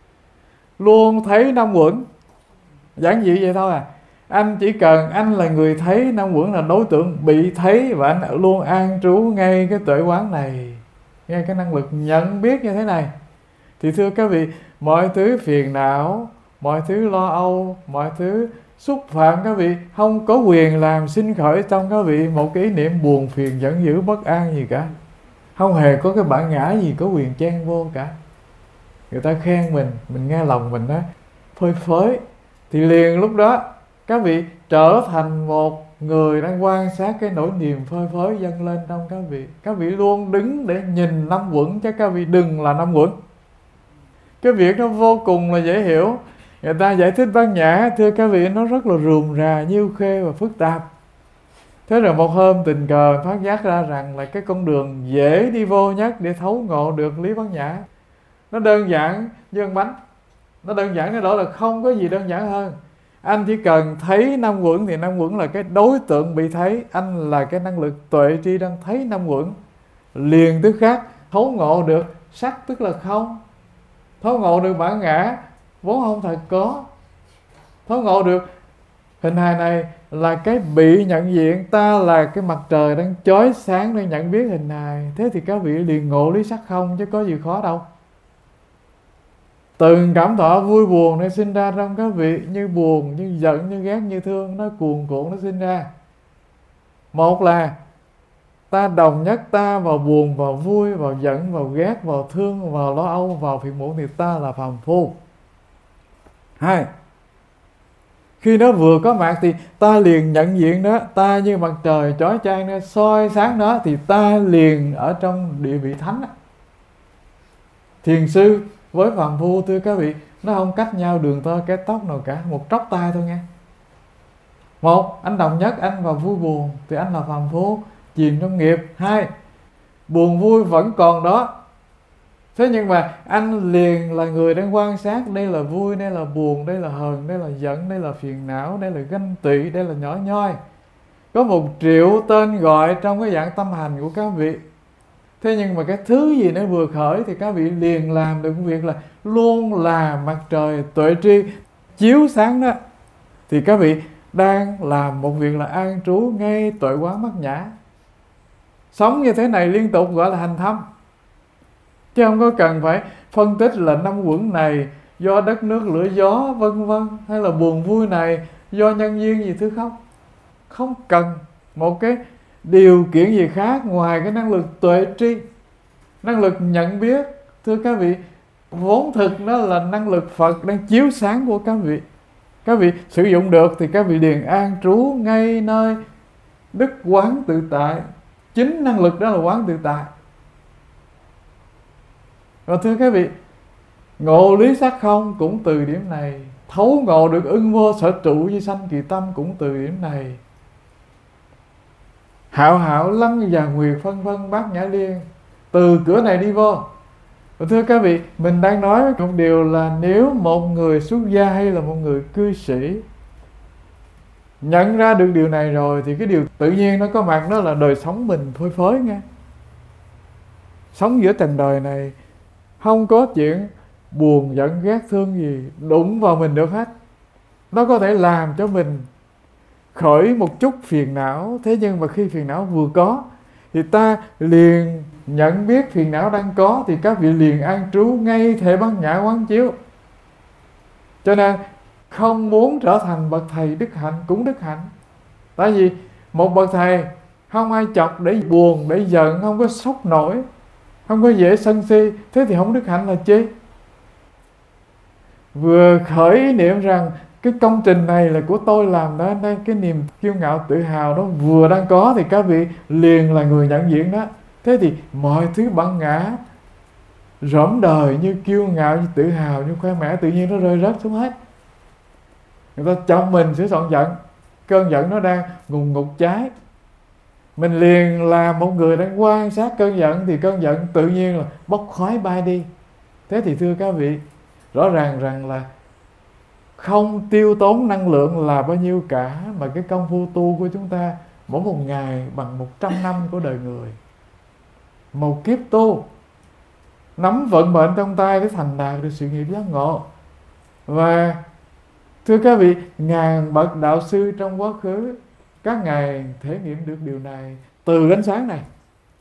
Luôn thấy năm uẩn. Giản dị vậy thôi à. Anh chỉ cần anh là người thấy năm uẩn, là đối tượng bị thấy, và anh luôn an trú ngay cái tuệ quán này, ngay cái năng lực nhận biết như thế này, thì thưa các vị, mọi thứ phiền não, mọi thứ lo âu, mọi thứ xúc phạm các vị không có quyền làm sinh khởi trong các vị một cái ý niệm buồn phiền giận dữ bất an gì cả. Không hề có cái bản ngã gì có quyền chen vô cả. Người ta khen mình, mình nghe lòng mình đó phơi phới, thì liền lúc đó các vị trở thành một người đang quan sát cái nỗi niềm phơi phới dâng lên trong các vị. Các vị luôn đứng để nhìn năm uẩn, chứ các vị đừng là năm uẩn. Cái việc nó vô cùng là dễ hiểu. Người ta giải thích Bát Nhã, thưa các vị, nó rất là rườm rà, nhiêu khê và phức tạp. Thế rồi một hôm tình cờ phát giác ra rằng là cái con đường dễ đi vô nhất để thấu ngộ được lý Bát Nhã, nó đơn giản như ăn bánh. Nó đơn giản đến đó là không có gì đơn giản hơn. Anh chỉ cần thấy năm uẩn thì năm uẩn là cái đối tượng bị thấy. Anh là cái năng lực tuệ tri đang thấy năm uẩn. Liền tức khác thấu ngộ được sắc tức là không. Thấu ngộ được bản ngã vốn không thật có. Thấu ngộ được hình hài này là cái bị nhận diện. Ta là cái mặt trời đang chói sáng để nhận biết hình hài. Thế thì các vị liền ngộ lý sắc không, chứ có gì khó đâu. Từng cảm thọ vui buồn nó sinh ra trong các vị, như buồn, như giận, như ghét, như thương, nó cuồn cuộn nó sinh ra. Một là ta đồng nhất ta vào buồn, vào vui, vào giận, vào ghét, vào thương, vào lo âu, vào phiền muộn thì ta là phàm phu. Hai, khi nó vừa có mặt thì ta liền nhận diện đó. Ta như mặt trời chói chang nó soi sáng nó, thì ta liền ở trong địa vị thánh. Thiền sư với phàm phu thưa các vị, nó không cách nhau đường tơ cái tóc nào cả, một tróc tay thôi nghe. Một, anh đồng nhất anh vào vui buồn thì anh là phàm phu, chìm trong nghiệp. Hai, buồn vui vẫn còn đó Thế nhưng mà anh liền là người đang quan sát, đây là vui, đây là buồn, đây là hờn, đây là giận, đây là phiền não, đây là ganh tị, đây là nhỏ nhoi. Có một triệu tên gọi trong cái dạng tâm hành của các vị. Thế nhưng mà cái thứ gì nó vừa khởi thì các vị liền làm được việc là luôn là mặt trời tuệ tri chiếu sáng đó. Thì các vị đang làm một việc là an trú ngay tuệ quán bát nhã. Sống như thế này liên tục gọi là hành thâm. Chứ không có cần phải phân tích là năm quẩn này do đất nước lửa gió vân vân, hay là buồn vui này do nhân duyên gì thứ không. Không cần một cái điều kiện gì khác ngoài cái năng lực tuệ tri, năng lực nhận biết. Thưa các vị, vốn thực nó là năng lực Phật đang chiếu sáng của các vị. Các vị sử dụng được thì các vị liền an trú ngay nơi đức quán tự tại. Chính năng lực đó là quán tự tại. Và thưa các vị, ngộ lý sắc không cũng từ điểm này, thấu ngộ được ưng vô sở trụ như sanh kỳ tâm cũng từ điểm này. Hạo hạo lăng và nguyệt phân phân bát nhã liên, từ cửa này đi vô. Và thưa các vị, mình đang nói một điều là nếu một người xuất gia hay là một người cư sĩ nhận ra được điều này rồi thì cái điều tự nhiên nó có mặt đó là đời sống mình phơi phới nghe. Sống giữa trần đời này không có chuyện buồn giận ghét thương gì đụng vào mình được hết. Nó có thể làm cho mình khởi một chút phiền não, thế nhưng mà khi phiền não vừa có thì ta liền nhận biết phiền não đang có, thì các vị liền an trú ngay thể bát nhã quán chiếu. Cho nên không muốn trở thành bậc thầy đức hạnh cũng đức hạnh. Tại vì một bậc thầy không ai chọc để buồn, để giận, không có sốc nổi, không có dễ sân si, thế thì không đức hạnh là chi? Vừa khởi ý niệm rằng cái công trình này là của tôi làm đó, đây cái niềm kiêu ngạo tự hào đó vừa đang có thì các vị liền là người nhận diện đó. Thế thì mọi thứ bản ngã rỗng đời như kiêu ngạo, như tự hào, như khoe mẽ tự nhiên nó rơi rớt xuống hết. Người ta chồng mình sẽ soạn giận, cơn giận nó đang ngùng ngục cháy, mình liền là một người đang quan sát cơn giận thì cơn giận tự nhiên là bốc khói bay đi. Thế thì thưa các vị, rõ ràng rằng là không tiêu tốn năng lượng là bao nhiêu cả, mà cái công phu tu của chúng ta mỗi một ngày bằng một trăm năm của đời người. Một kiếp tu nắm vận mệnh trong tay để thành đạt được sự nghiệp giác ngộ. Và thưa các vị, ngàn bậc đạo sư trong quá khứ các ngài thể nghiệm được điều này từ ánh sáng này.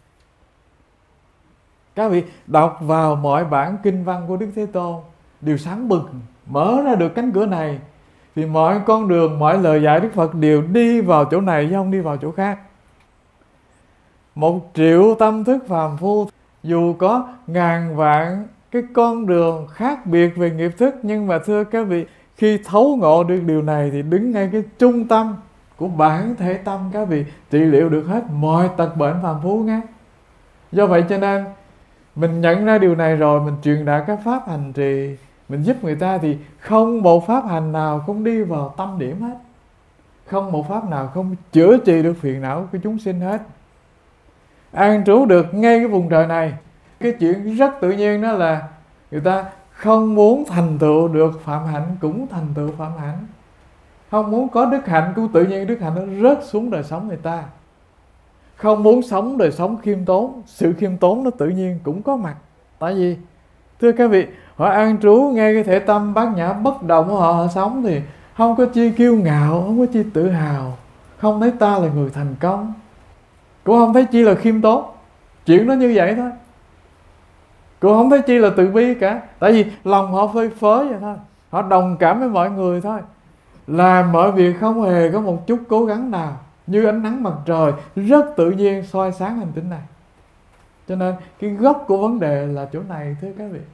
Các vị đọc vào mọi bản kinh văn của Đức Thế Tôn đều sáng bừng, mở ra được cánh cửa này thì mọi con đường, mọi lời dạy Đức Phật đều đi vào chỗ này chứ không đi vào chỗ khác. Một triệu tâm thức phàm phu, dù có ngàn vạn cái con đường khác biệt về nghiệp thức, nhưng mà thưa các vị, khi thấu ngộ được điều này thì đứng ngay cái trung tâm của bản thể tâm, các vị trị liệu được hết mọi tật bệnh phàm phu nghe. Do vậy cho nên mình nhận ra điều này rồi, mình truyền đạt các pháp hành trì, mình giúp người ta thì không một pháp hành nào không đi vào tâm điểm hết, không một pháp nào không chữa trị được phiền não của chúng sinh hết. An trú được ngay cái vùng trời này. Cái chuyện rất tự nhiên đó là người ta không muốn thành tựu được phạm hạnh cũng thành tựu phạm hạnh, không muốn có đức hạnh cũng tự nhiên đức hạnh nó rớt xuống đời sống người ta. Không muốn sống đời sống khiêm tốn, sự khiêm tốn nó tự nhiên cũng có mặt. Tại vì thưa các vị, họ an trú ngay cái thể tâm bát nhã bất động của họ, họ sống thì không có chi kiêu ngạo, không có chi tự hào, không thấy ta là người thành công, cũng không thấy chi là khiêm tốn. Chuyện nó như vậy thôi. Cũng không thấy chi là từ bi cả. Tại vì lòng họ phơi phới vậy thôi, họ đồng cảm với mọi người thôi, làm mọi việc không hề có một chút cố gắng nào, như ánh nắng mặt trời rất tự nhiên soi sáng hành tinh này. Cho nên cái gốc của vấn đề là chỗ này thưa các vị.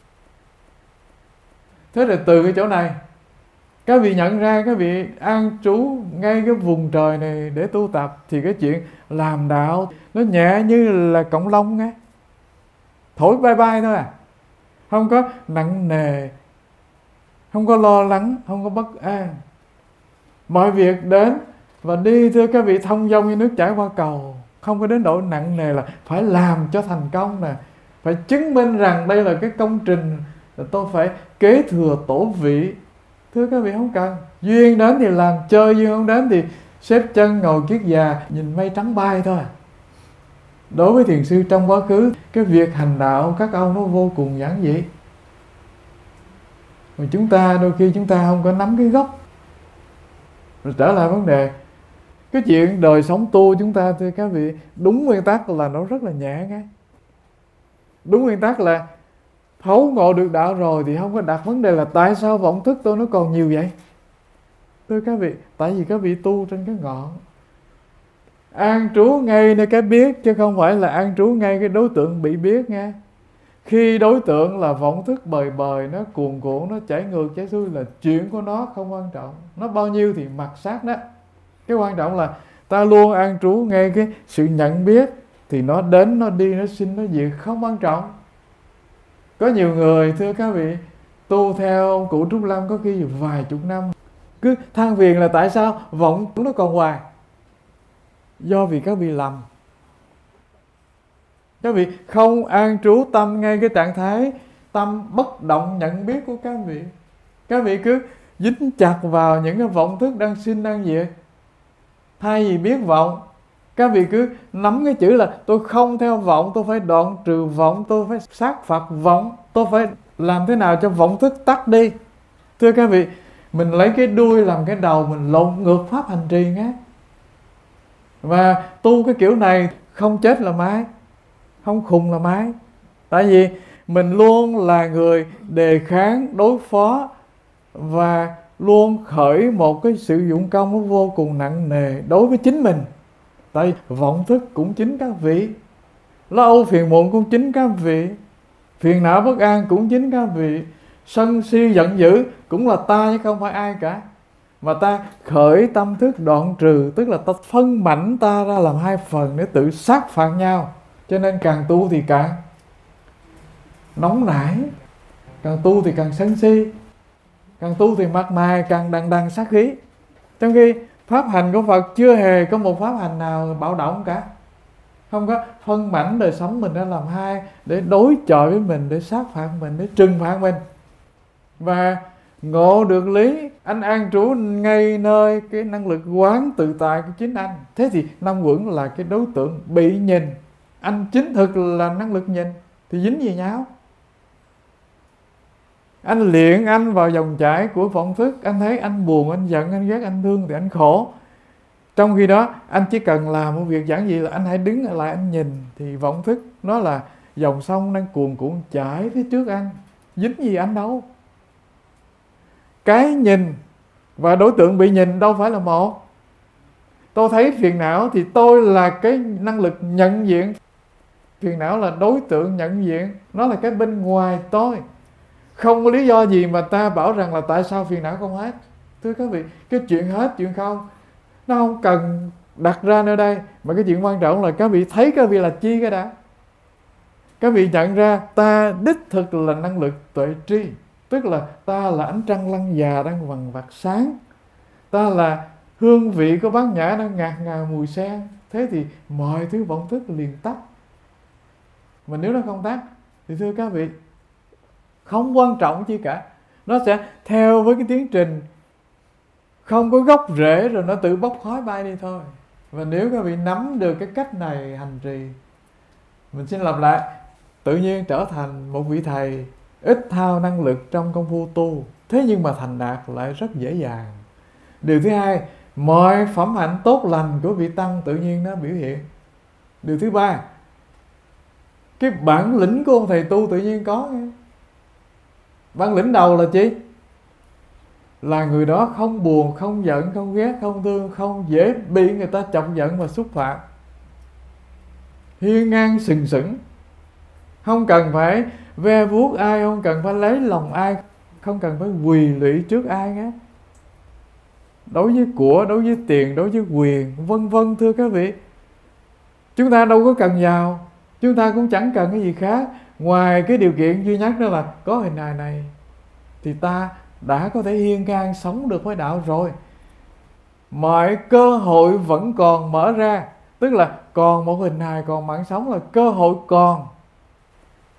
Thế thì từ cái chỗ này các vị nhận ra, các vị an trú ngay cái vùng trời này để tu tập, thì cái chuyện làm đạo nó nhẹ như là cọng lông nghe, thổi bay bay thôi à, không có nặng nề, không có lo lắng, không có bất an. Mọi việc đến và đi thưa các vị thông dong như nước chảy qua cầu, không có đến độ nặng nề là phải làm cho thành công nè, phải chứng minh rằng đây là cái công trình, là tôi phải kế thừa tổ vị. Thưa các vị, không cần. Duyên đến thì làm chơi, duyên không đến thì xếp chân ngồi kiết già nhìn mây trắng bay thôi. Đối với thiền sư trong quá khứ, cái việc hành đạo các ông nó vô cùng giản dị. Mà chúng ta đôi khi chúng ta không có nắm cái gốc. Rồi trở lại vấn đề cái chuyện đời sống tu chúng ta, thưa các vị, đúng nguyên tắc là nó rất là nhẹ ngay. Đúng nguyên tắc là thấu ngộ được đạo rồi thì không có đặt vấn đề là tại sao vọng thức tôi nó còn nhiều vậy. Thưa các vị, tại vì các vị tu trên cái ngọn, an trú ngay nơi cái biết, chứ không phải là an trú ngay cái đối tượng bị biết nghe. Khi đối tượng là vọng thức bời bời, nó cuồn cuộn, nó chảy ngược chảy xuôi là chuyện của nó không quan trọng. Nó bao nhiêu thì mặc sát đó. Cái quan trọng là ta luôn an trú ngay cái sự nhận biết, thì nó đến, nó đi, nó sinh, nó diệt không quan trọng. Có nhiều người, thưa các vị, tu theo ông cụ Trúc Lâm có khi vài chục năm, cứ than phiền là tại sao vọng nó còn hoài. Do vì các vị lầm. Các vị không an trú tâm ngay cái trạng thái tâm bất động nhận biết của các vị. Các vị cứ dính chặt vào những cái vọng thức đang sinh đang diệt. Thay vì biết vọng, các vị cứ nắm cái chữ là tôi không theo vọng, tôi phải đoạn trừ vọng, tôi phải sát phạt vọng, tôi phải làm thế nào cho vọng thức tắt đi. Thưa các vị, mình lấy cái đuôi làm cái đầu, mình lộn ngược pháp hành trì nghe. Và tu cái kiểu này không chết là mái, không khùng là mái. Tại vì mình luôn là người đề kháng, đối phó và luôn khởi một cái sự dụng công nó vô cùng nặng nề đối với chính mình. Tại vọng thức cũng chính các vị, lo âu phiền muộn cũng chính các vị, phiền não bất an cũng chính các vị, sân si giận dữ cũng là ta chứ không phải ai cả. Mà ta khởi tâm thức đoạn trừ, tức là ta phân mảnh ta ra làm hai phần để tự sát phạt nhau. Cho nên càng tu thì càng nóng nảy, càng tu thì càng sân si, càng tu thì mặt mày càng đằng đằng sát khí. Trong khi pháp hành của Phật chưa hề có một pháp hành nào bạo động cả. Không có phân mảnh đời sống mình ra làm hai để đối chọi với mình, để sát phạt mình, để trừng phạt mình. Và ngộ được lý, anh an trú ngay nơi cái năng lực quán tự tại của chính anh. Thế thì năm uẩn là cái đối tượng bị nhìn, anh chính thực là năng lực nhìn, thì dính gì nhau. Anh luyện anh vào dòng chảy của vọng thức, anh thấy anh buồn, anh giận, anh ghét, anh thương thì anh khổ. Trong khi đó anh chỉ cần làm một việc giản dị là anh hãy đứng lại anh nhìn, thì vọng thức nó là dòng sông đang cuồn cuộn chảy phía trước anh, dính gì anh đâu. Cái nhìn và đối tượng bị nhìn đâu phải là một. Tôi thấy phiền não thì tôi là cái năng lực nhận diện. Phiền não là đối tượng nhận diện, nó là cái bên ngoài tôi. Không có lý do gì mà ta bảo rằng là tại sao phiền não không hết. Thưa các vị, cái chuyện hết, chuyện không, nó không cần đặt ra nơi đây. Mà cái chuyện quan trọng là các vị thấy các vị là chi cái đã. Các vị nhận ra ta đích thực là năng lực tuệ tri, tức là ta là ánh trăng lăng già đang vằn vặt sáng, ta là hương vị của bát nhã đang ngạt ngào mùi sen. Thế thì mọi thứ vọng thức liền tắt. Mà nếu nó không tắt thì thưa các vị, không quan trọng chi cả, nó sẽ theo với cái tiến trình không có gốc rễ, rồi nó tự bốc khói bay đi thôi. Và nếu các vị nắm được cái cách này hành trì, mình xin lặp lại, tự nhiên trở thành một vị thầy ít hao năng lực trong công phu tu, thế nhưng mà thành đạt lại rất dễ dàng. Điều thứ hai, mọi phẩm hạnh tốt lành của vị tăng tự nhiên nó biểu hiện. Điều thứ ba, cái bản lĩnh của ông thầy tu tự nhiên có. Bản lĩnh đầu là chi? Là người đó không buồn, không giận, không ghét, không thương, không dễ bị người ta chọc giận và xúc phạm. Hiên ngang sừng sững, không cần phải ve vuốt ai, không cần phải lấy lòng ai, không cần phải quỳ lụy trước ai nhé. Đối với của, đối với tiền, đối với quyền, vân vân. Thưa các vị, chúng ta đâu có cần giàu, chúng ta cũng chẳng cần cái gì khác ngoài cái điều kiện duy nhất đó là có hình hài này, thì ta đã có thể hiên ngang sống được với đạo rồi. Mọi cơ hội vẫn còn mở ra, tức là còn một hình hài, còn mạng sống là cơ hội còn.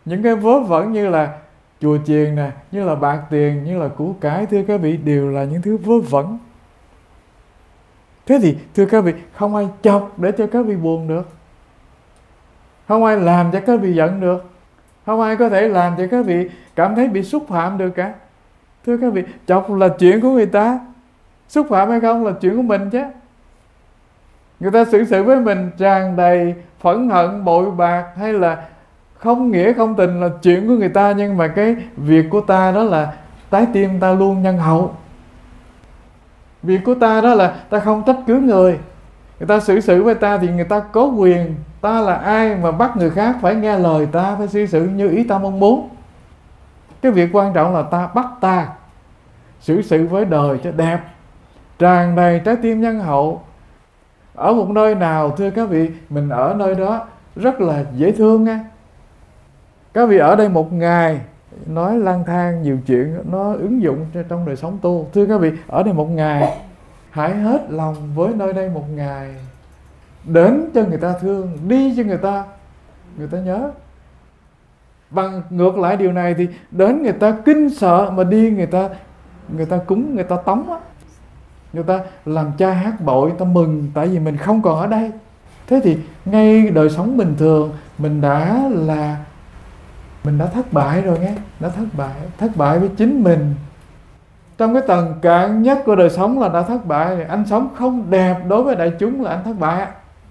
Những cái vớ vẩn như là chùa chiền nè, như là bạc tiền, như là củ cải, thưa các vị, đều là những thứ vớ vẩn. Thế thì thưa các vị, không ai chọc để cho các vị buồn được, không ai làm cho các vị giận được, không ai có thể làm cho các vị cảm thấy bị xúc phạm được cả. Thưa các vị, chọc là chuyện của người ta, xúc phạm hay không là chuyện của mình chứ. Người ta xử sự với mình tràn đầy phẫn hận, bội bạc hay là không nghĩa không tình là chuyện của người ta, nhưng mà cái việc của ta đó là trái tim ta luôn nhân hậu. Việc của ta đó là ta không trách cứ người. Người ta xử sự với ta thì người ta có quyền. Ta là ai mà bắt người khác phải nghe lời ta, phải xử sự như ý ta mong muốn. Cái việc quan trọng là ta bắt ta xử sự với đời cho đẹp, tràn đầy trái tim nhân hậu. Ở một nơi nào thưa các vị, mình ở nơi đó rất là dễ thương nha. Các vị ở đây một ngày, nói lang thang nhiều chuyện, nó ứng dụng trong đời sống tu. Thưa các vị, ở đây một ngày, hãy hết lòng với nơi đây một ngày. Đến cho người ta thương, đi cho người ta, người ta nhớ. Bằng ngược lại điều này thì đến người ta kinh sợ, mà đi người ta người ta cúng, người ta tống á, người ta làm cha hát bội, người ta mừng tại vì mình không còn ở đây. Thế thì ngay đời sống bình thường mình đã là mình đã thất bại rồi nghe, đã thất bại, thất bại với chính mình. Trong cái tầng cạn nhất của đời sống là đã thất bại. Anh sống không đẹp đối với đại chúng là anh thất bại.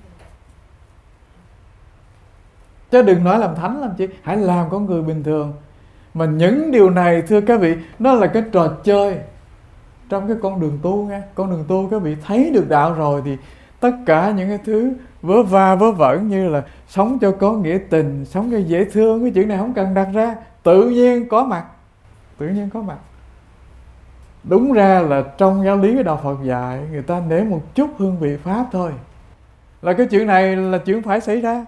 Chứ đừng nói làm thánh làm chi, hãy làm con người bình thường. Mà những điều này thưa các vị, nó là cái trò chơi trong cái con đường tu nha. Con đường tu các vị thấy được đạo rồi thì tất cả những cái thứ vớ va vớ vẩn như là sống cho có nghĩa tình, sống cho dễ thương, cái chuyện này không cần đặt ra, tự nhiên có mặt, tự nhiên có mặt. Đúng ra là trong giáo lý của đạo Phật dạy, người ta nể một chút hương vị pháp thôi, là cái chuyện này là chuyện phải xảy ra.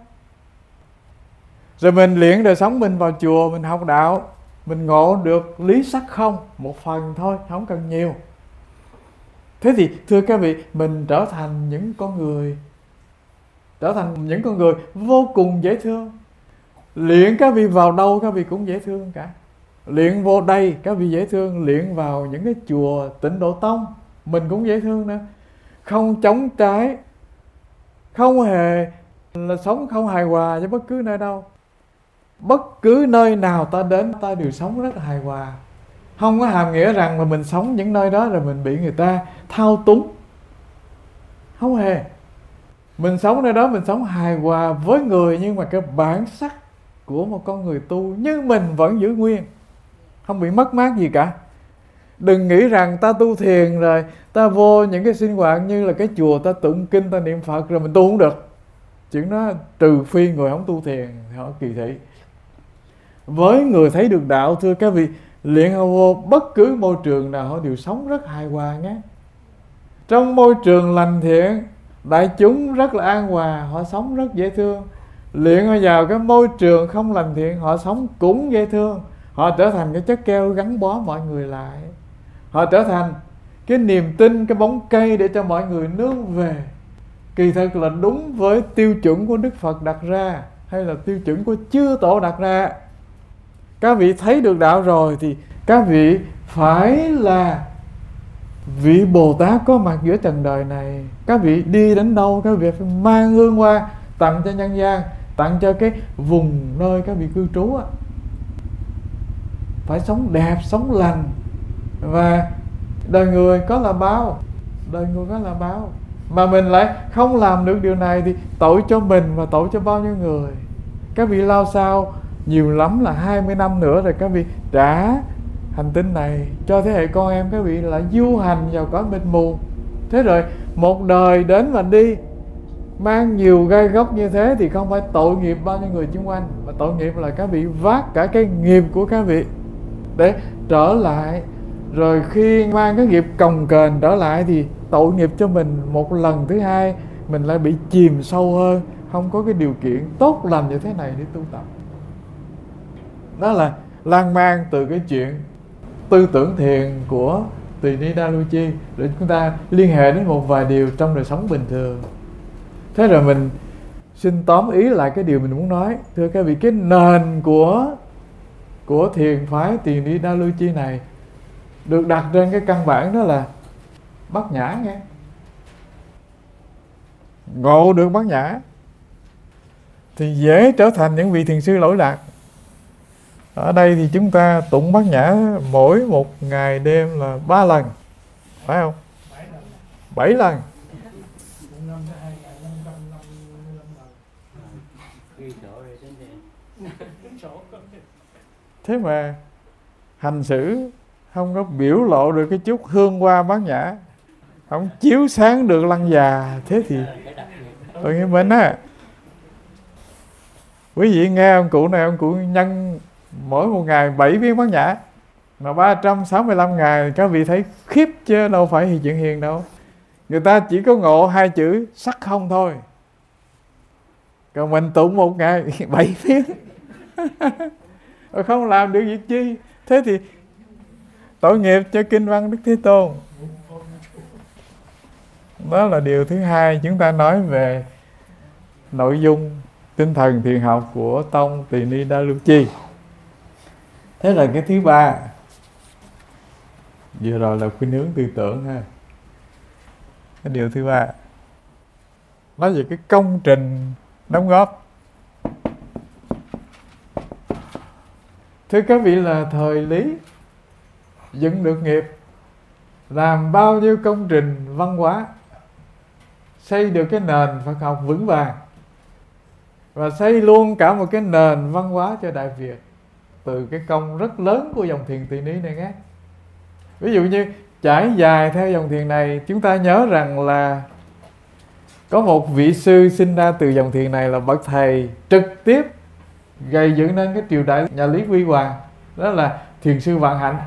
Rồi mình luyện đời sống mình vào chùa, mình học đạo, mình ngộ được lý sắc không, một phần thôi, không cần nhiều. Thế thì thưa các vị, mình trở thành những con người, trở thành những con người vô cùng dễ thương. Luyện các vị vào đâu các vị cũng dễ thương cả. Luyện vô đây các vị dễ thương, luyện vào những cái chùa Tịnh Độ Tông mình cũng dễ thương nữa. Không chống trái, không hề là sống không hài hòa với bất cứ nơi đâu. Bất cứ nơi nào ta đến ta đều sống rất là hài hòa. Không có hàm nghĩa rằng là mình sống những nơi đó rồi mình bị người ta thao túng. Không hề. Mình sống nơi đó mình sống hài hòa với người, nhưng mà cái bản sắc của một con người tu như mình vẫn giữ nguyên, không bị mất mát gì cả. Đừng nghĩ rằng ta tu thiền rồi ta vô những cái sinh hoạt như là cái chùa ta tụng kinh, ta niệm Phật rồi mình tu không được. Chuyện đó trừ phi người không tu thiền thì họ kỳ thị. Với người thấy được đạo thưa các vị, luyện họ vô bất cứ môi trường nào họ đều sống rất hài hòa nhé. Trong môi trường lành thiện, đại chúng rất là an hòa, họ sống rất dễ thương. Luyện họ vào cái môi trường không lành thiện, họ sống cũng dễ thương. Họ trở thành cái chất keo gắn bó mọi người lại. Họ trở thành cái niềm tin, cái bóng cây để cho mọi người nương về. Kỳ thực là đúng với tiêu chuẩn của Đức Phật đặt ra, hay là tiêu chuẩn của chư tổ đặt ra. Các vị thấy được đạo rồi thì các vị phải là vị Bồ Tát có mặt giữa trần đời này. Các vị đi đến đâu các vị phải mang hương hoa tặng cho nhân gian, tặng cho cái vùng nơi các vị cư trú. Phải sống đẹp, sống lành. Và đời người có là báo, đời người có là báo. Mà mình lại không làm được điều này thì tội cho mình và tội cho bao nhiêu người. Các vị lao sao nhiều lắm là hai mươi năm nữa rồi các vị trả hành tinh này cho thế hệ con em các vị lại du hành vào cõi mịt mù. Thế rồi một đời đến và đi, mang nhiều gai góc như thế thì không phải tội nghiệp bao nhiêu người xung quanh, mà tội nghiệp là các vị vác cả cái nghiệp của các vị để trở lại. Rồi khi mang cái nghiệp cồng kềnh trở lại thì tội nghiệp cho mình một lần thứ hai, mình lại bị chìm sâu hơn, không có cái điều kiện tốt lành như thế này để tu tập. Đó là lan man từ cái chuyện tư tưởng thiền của Tỳ Ni Đa Lu Chi, để chúng ta liên hệ đến một vài điều trong đời sống bình thường. Thế rồi mình xin tóm ý lại cái điều mình muốn nói. Thưa các vị, cái nền của của thiền phái Tỳ Ni Đa Lưu Chi này được đặt trên cái căn bản đó là bát nhã nghe. Ngộ được bát nhã thì dễ trở thành những vị thiền sư lỗi lạc. Ở đây thì chúng ta tụng bát nhã mỗi một ngày đêm là ba lần, phải không? Bảy lần. Thế mà hành xử không có biểu lộ được cái chút hương hoa bát nhã, không chiếu sáng được lăng già. Thế thì tôi nghĩ mình á, quý vị nghe ông cụ này, ông cụ nhân mỗi một ngày bảy viên bát nhã mà ba trăm sáu mươi lăm ngày, các vị thấy khiếp chứ đâu phải thì chuyện hiền đâu. Người ta chỉ có ngộ hai chữ sắc không thôi, còn mình tụng một ngày bảy viên không làm được việc chi. Thế thì tội nghiệp cho kinh văn Đức Thế Tôn. Đó là điều thứ hai chúng ta nói về nội dung tinh thần thiền học của tông Tỳ Ni Đa Lưu Chi. Thế là cái thứ ba, vừa rồi là khuynh hướng tư tưởng ha. Cái điều thứ ba nói về cái công trình đóng góp. Thưa các vị, là thời Lý dựng được nghiệp, làm bao nhiêu công trình văn hóa, xây được cái nền Phật học vững vàng, và xây luôn cả một cái nền văn hóa cho Đại Việt từ cái công rất lớn của dòng thiền Tỳ Ni này nghe. Ví dụ như trải dài theo dòng thiền này, chúng ta nhớ rằng là có một vị sư sinh ra từ dòng thiền này là bậc thầy trực tiếp gây dựng nên cái triều đại nhà Lý Huy Hoàng, đó là thiền sư Vạn Hạnh.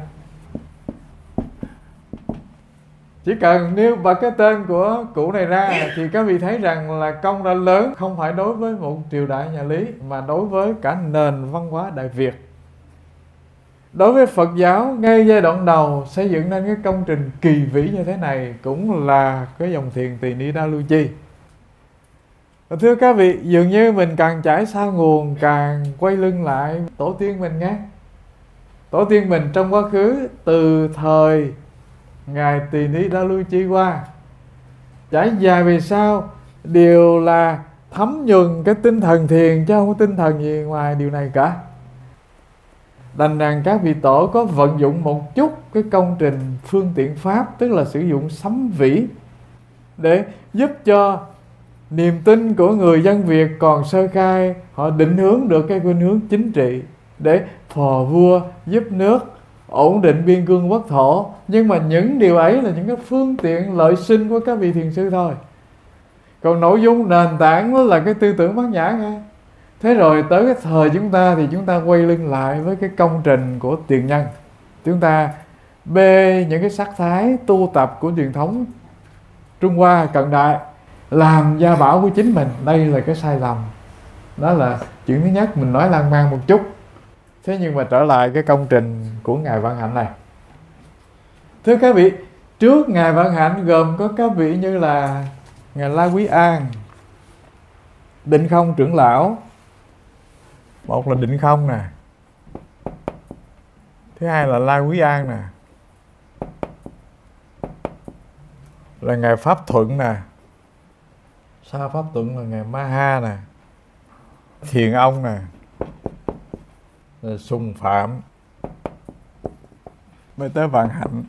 Chỉ cần nêu bật cái tên của cụ này ra thì các vị thấy rằng là công đã lớn, không phải đối với một triều đại nhà Lý mà đối với cả nền văn hóa Đại Việt. Đối với Phật giáo, ngay giai đoạn đầu xây dựng nên cái công trình kỳ vĩ như thế này cũng là cái dòng thiền Tỳ Ni Đa Lưu Chi. Và thưa các vị, dường như mình càng trải xa nguồn, càng quay lưng lại tổ tiên mình nghe. Tổ tiên mình trong quá khứ, từ thời Ngài Tỳ Ni Đa Lưu Chi qua, trải dài về sau đều là thấm nhuần cái tinh thần thiền, chứ không có tinh thần gì ngoài điều này cả. Đành rằng các vị tổ có vận dụng một chút cái công trình phương tiện pháp, tức là sử dụng sấm vĩ, để giúp cho niềm tin của người dân Việt còn sơ khai, họ định hướng được cái khuynh hướng chính trị để phò vua giúp nước, ổn định biên cương quốc thổ. Nhưng mà những điều ấy là những cái phương tiện lợi sinh của các vị thiền sư thôi. Còn nội dung nền tảng đó là cái tư tưởng bát nhã nghe. Thế rồi tới cái thời chúng ta thì chúng ta quay lưng lại với cái công trình của tiền nhân. Chúng ta bê những cái sắc thái tu tập của truyền thống Trung Hoa cận đại làm gia bảo của chính mình. Đây là cái sai lầm. Đó là chuyện thứ nhất, mình nói lan man một chút. Thế nhưng mà trở lại cái công trình của Ngài Vạn Hạnh này. Thưa các vị, trước Ngài Vạn Hạnh gồm có các vị như là Ngài La Quý An, Định Không trưởng lão. Một là Định Không nè, thứ hai là La Quý An nè, là Ngài Pháp Thuận nè, sau Pháp Thuận là Ngài Ma Ha nè, Thiền Ông nè, là Sùng Phạm, mới tới Vạn Hạnh.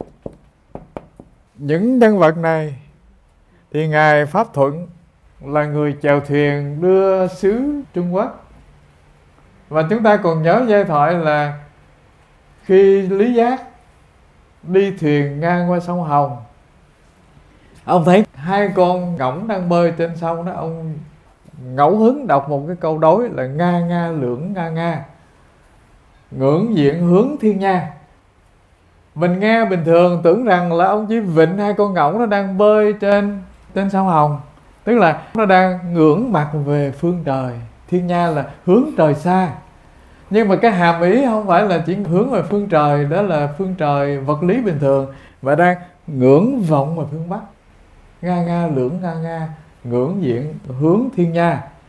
Những nhân vật này thì Ngài Pháp Thuận là người chèo thuyền đưa xứ Trung Quốc. Và chúng ta còn nhớ giai thoại là khi Lý Giác đi thuyền ngang qua sông Hồng, ông thấy hai con ngỗng đang bơi trên sông đó, ông ngẫu hứng đọc một cái câu đối là nga nga lưỡng nga nga, ngưỡng diện hướng thiên nha. Mình nghe bình thường tưởng rằng là ông chỉ vịnh hai con ngỗng nó đang bơi trên trên sông Hồng, tức là nó đang ngưỡng mặt về phương trời, thiên nha là hướng trời xa. Nhưng mà cái hàm ý không phải là chỉ hướng về phương trời, đó là phương trời vật lý bình thường, và đang ngưỡng vọng về phương Bắc. Nga nga lưỡng nga nga, ngưỡng diện hướng thiên nha.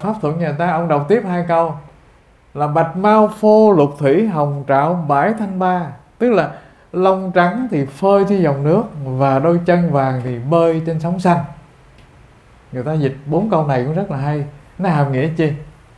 pháp thuận nhà ta, ông đọc tiếp hai câu là bạch mao phô lục thủy hồng trạo bãi thanh ba, tức là lông trắng thì phơi trên dòng nước và đôi chân vàng thì bơi trên sóng xanh. Người ta dịch bốn câu này cũng rất là hay. Nó hàm nghĩa chi?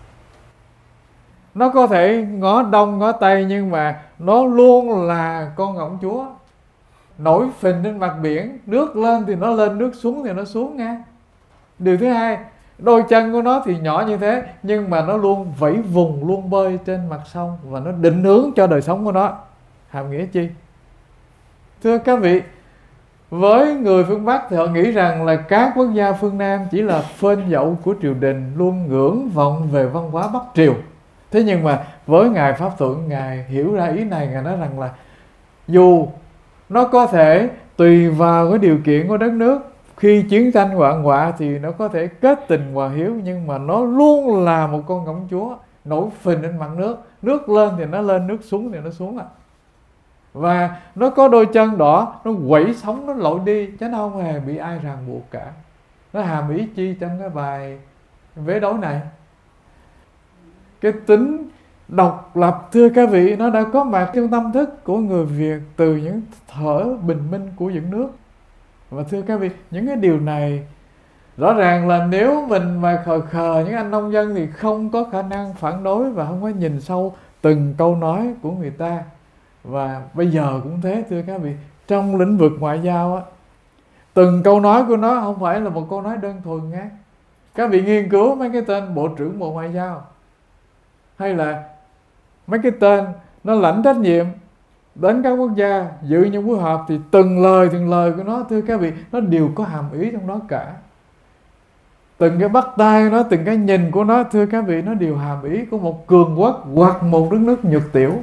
Nó có thể ngó đông ngó tây, nhưng mà nó luôn là con ngỗng chúa nổi phình trên mặt biển, nước lên thì nó lên, nước xuống thì nó xuống nha. Điều thứ hai, đôi chân của nó thì nhỏ như thế, nhưng mà nó luôn vẫy vùng, luôn bơi trên mặt sông, và nó định hướng cho đời sống của nó. Hàm nghĩa chi? Thưa các vị, với người phương Bắc thì họ nghĩ rằng là các quốc gia phương Nam chỉ là phên dậu của triều đình, luôn ngưỡng vọng về văn hóa Bắc triều. Thế nhưng mà với Ngài Pháp Thuận, Ngài hiểu ra ý này. Ngài nói rằng là dù nó có thể tùy vào cái điều kiện của đất nước, khi chiến tranh hoạn họa thì nó có thể kết tình hòa hiếu, nhưng mà nó luôn là một con ngỗng chúa nổi phình trên mặt nước, nước lên thì nó lên, nước xuống thì nó xuống ạ. À. Và nó có đôi chân đỏ, nó quẩy sóng, nó lội đi, chứ nó không hề bị ai ràng buộc cả. Nó hàm ý chi trong cái bài vế đối này? Cái tính độc lập, thưa các vị, nó đã có mặt trong tâm thức của người Việt từ những thở bình minh của dựng nước. Và thưa các vị, những cái điều này rõ ràng là nếu mình mà khờ khờ những anh nông dân thì không có khả năng phản đối và không có nhìn sâu từng câu nói của người ta. Và bây giờ cũng thế, thưa các vị, trong lĩnh vực ngoại giao á, từng câu nói của nó không phải là một câu nói đơn thuần nha. Các vị nghiên cứu mấy cái tên Bộ trưởng Bộ Ngoại giao, hay là mấy cái tên nó lãnh trách nhiệm đến các quốc gia dự những buổi họp, thì từng lời từng lời của nó, thưa các vị, nó đều có hàm ý trong đó cả. Từng cái bắt tay của nó, từng cái nhìn của nó, thưa các vị, nó đều hàm ý của một cường quốc hoặc một đất nước nhược tiểu.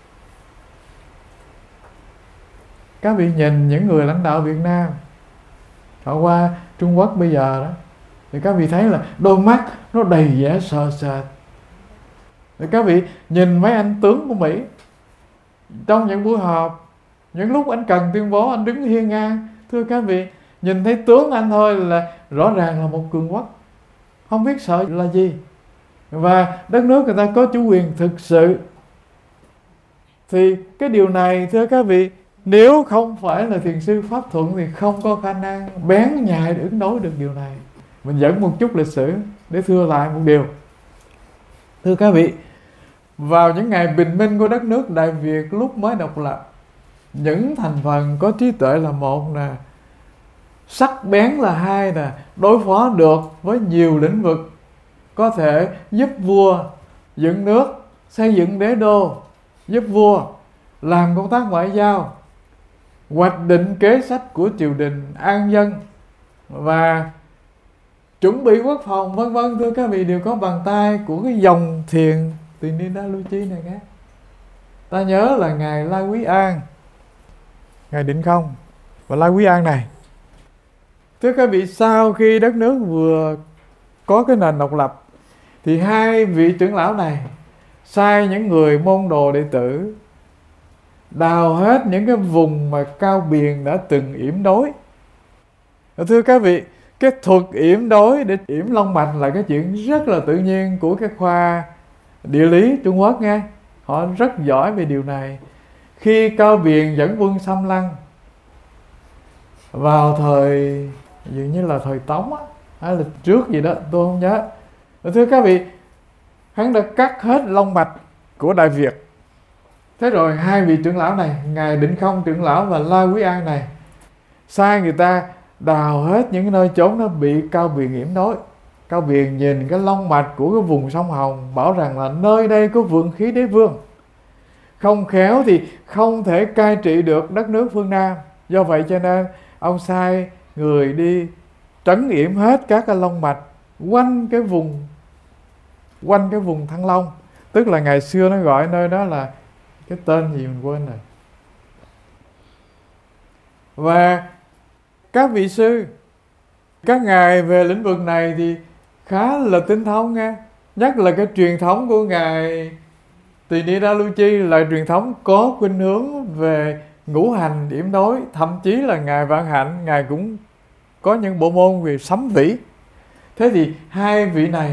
Các vị nhìn những người lãnh đạo Việt Nam họ qua Trung Quốc bây giờ đó, thì các vị thấy là đôi mắt nó đầy vẻ sợ sệt. Thì các vị nhìn mấy anh tướng của Mỹ trong những buổi họp, những lúc anh cần tuyên bố anh đứng hiên ngang, thưa các vị, nhìn thấy tướng anh thôi là rõ ràng là một cường quốc, không biết sợ là gì. Và đất nước người ta có chủ quyền thực sự. Thì cái điều này, thưa các vị, nếu không phải là thiền sư Pháp Thuận thì không có khả năng bén nhạy để ứng đối được điều này. Mình dẫn một chút lịch sử để thưa lại một điều. Thưa các vị, vào những ngày bình minh của đất nước Đại Việt lúc mới độc lập, những thành phần có trí tuệ là một nè, sắc bén là hai nè, đối phó được với nhiều lĩnh vực, có thể giúp vua dựng nước, xây dựng đế đô, giúp vua làm công tác ngoại giao, hoạch định kế sách của triều đình, an dân và chuẩn bị quốc phòng, vân vân, thưa các vị, đều có bàn tay của cái dòng thiền Tỳ Ni Đa Lu Chi này nghe. Ta nhớ là ngài La Quý An, ngài Định Không và La Quý An này, thưa các vị, sau khi đất nước vừa có cái nền độc lập thì hai vị trưởng lão này sai những người môn đồ đệ tử đào hết những cái vùng mà Cao Biền đã từng yểm đối. Thưa các vị, cái thuật yểm đối để yểm long mạch là cái chuyện rất là tự nhiên của cái khoa địa lý Trung Quốc nghe. Họ rất giỏi về điều này. Khi Cao Biền dẫn quân xâm lăng vào thời dường như là thời Tống á, hay là trước gì đó tôi không nhớ, thưa các vị, hắn đã cắt hết long mạch của Đại Việt. Thế rồi hai vị trưởng lão này, ngài Định Không trưởng lão và La Quý An này, sai người ta đào hết những nơi chốn nó bị Cao Biền yểm đối. Cao Biền nhìn cái long mạch của cái vùng sông Hồng, bảo rằng là nơi đây có vượng khí đế vương, không khéo thì không thể cai trị được đất nước phương Nam. Do vậy cho nên ông sai người đi trấn yểm hết các cái long mạch quanh cái vùng quanh cái vùng Thăng Long, tức là ngày xưa nó gọi nơi đó là cái tên gì mình quên rồi. Và các vị sư, các ngài về lĩnh vực này thì khá là tinh thông nghe. Nhất là cái truyền thống của ngài Tỳ Ni Đa Lu Chi là truyền thống có khuynh hướng về ngũ hành yểm đối. Thậm chí là ngài Vạn Hạnh, ngài cũng có những bộ môn về sấm vĩ. Thế thì hai vị này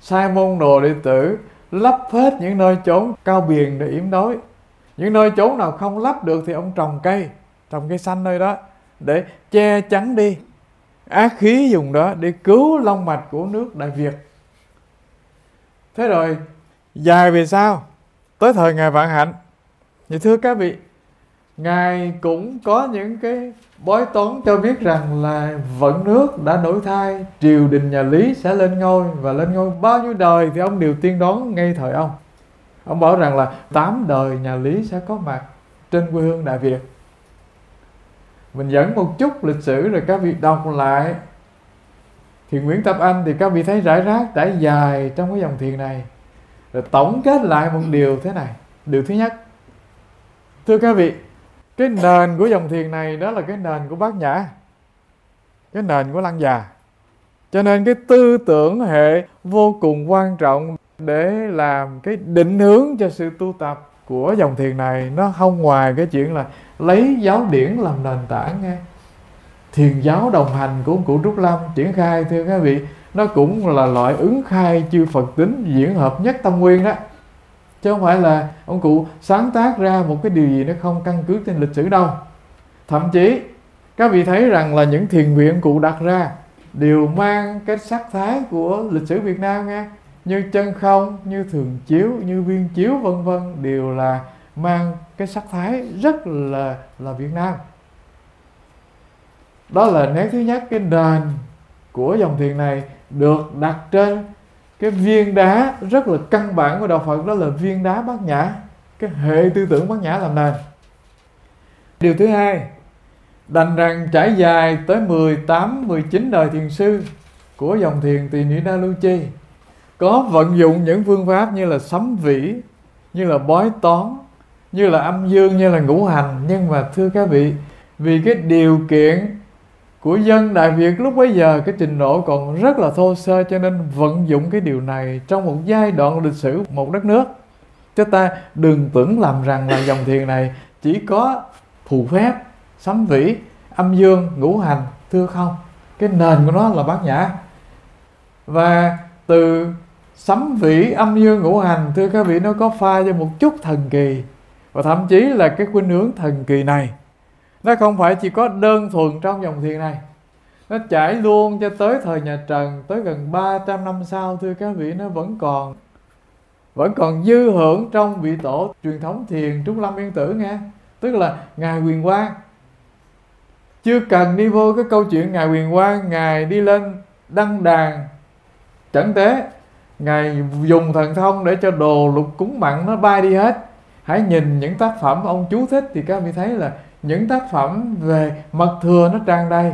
sai môn đồ đệ tử lấp hết những nơi chốn cao biền để yểm đối. Những nơi chốn nào không lấp được thì ông trồng cây, trồng cây xanh nơi đó để che chắn đi ác khí dùng đó để cứu long mạch của nước Đại Việt. Thế rồi dài về sau tới thời Ngài Vạn Hạnh, thì thưa các vị, Ngài cũng có những cái bói toán cho biết rằng là vận nước đã đổi thay, triều đình nhà Lý sẽ lên ngôi, và lên ngôi bao nhiêu đời thì ông đều tiên đoán ngay thời ông. Ông bảo rằng là tám đời nhà Lý sẽ có mặt trên quê hương Đại Việt. Mình dẫn một chút lịch sử rồi các vị đọc lại Thiền Nguyễn Tập Anh, thì các vị thấy rải rác trải dài trong cái dòng thiền này. Rồi tổng kết lại một điều thế này. Điều thứ nhất, thưa các vị, cái nền của dòng thiền này đó là cái nền của Bát Nhã, cái nền của Lăng Già. Cho nên cái tư tưởng hệ vô cùng quan trọng để làm cái định hướng cho sự tu tập của dòng thiền này. Nó không ngoài cái chuyện là lấy giáo điển làm nền tảng nghe. Thiền giáo đồng hành của ông cụ Trúc Lâm triển khai, thưa các vị, nó cũng là loại ứng khai chư Phật tính diễn hợp nhất tâm nguyên đó. Chứ không phải là ông cụ sáng tác ra một cái điều gì nó không căn cứ trên lịch sử đâu. Thậm chí các vị thấy rằng là những thiền nguyện cụ đặt ra đều mang cái sắc thái của lịch sử Việt Nam nghe. Như Chân Không, như Thường Chiếu, như Viên Chiếu vân vân, đều là mang cái sắc thái rất là là Việt Nam. Đó là nét thứ nhất. Cái nền của dòng thiền này được đặt trên cái viên đá rất là căn bản của đạo Phật, đó là viên đá Bát Nhã, cái hệ tư tưởng Bát Nhã làm nền. Điều thứ hai, đành rằng trải dài tới mười tám, mười chín đời thiền sư của dòng thiền Tỳ Ni Đa Lưu Chi, có vận dụng những phương pháp như là sấm vĩ, như là bói toán, như là âm dương, như là ngũ hành. Nhưng mà thưa các vị, vì cái điều kiện của dân Đại Việt lúc bấy giờ, cái trình độ còn rất là thô sơ, cho nên vận dụng cái điều này trong một giai đoạn lịch sử một đất nước. Chúng ta đừng tưởng lầm rằng là dòng thiền này chỉ có phù phép, sấm vĩ, âm dương, ngũ hành. Thưa không, cái nền của nó là Bát Nhã. Và từ sấm vĩ, âm dương, ngũ hành, thưa các vị, nó có pha cho một chút thần kỳ. Và thậm chí là cái khuynh hướng thần kỳ này nó không phải chỉ có đơn thuần trong dòng thiền này, nó trải luôn cho tới thời nhà Trần, tới gần ba trăm năm sau, thưa các vị, nó vẫn còn vẫn còn dư hưởng trong vị tổ truyền thống thiền Trúc Lâm Yên Tử nghe. Tức là Ngài Huyền Quang, chưa cần đi vô cái câu chuyện Ngài Huyền Quang, Ngài đi lên đăng đàn trẩn tế, Ngài dùng thần thông để cho đồ lục cúng mặn nó bay đi hết. Hãy nhìn những tác phẩm ông chú thích thì các vị thấy là những tác phẩm về mật thừa nó tràn đầy.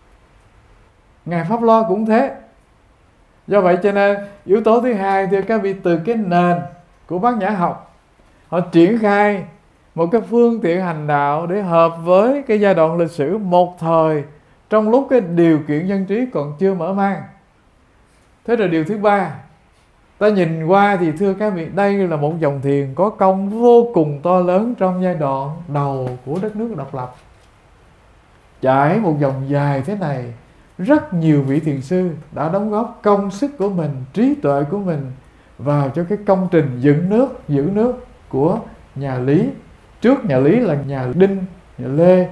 Ngài Pháp Lo cũng thế. Do vậy cho nên yếu tố thứ hai, thưa các vị, từ cái nền của Bát Nhã học, họ triển khai một cái phương tiện hành đạo để hợp với cái giai đoạn lịch sử một thời, trong lúc cái điều kiện dân trí còn chưa mở mang. Thế rồi điều thứ ba, ta nhìn qua thì thưa các vị, đây là một dòng thiền có công vô cùng to lớn trong giai đoạn đầu của đất nước độc lập. Trải một dòng dài thế này, rất nhiều vị thiền sư đã đóng góp công sức của mình, trí tuệ của mình vào cho cái công trình dựng nước, giữ nước của nhà Lý. Trước nhà Lý là nhà Đinh, nhà Lê.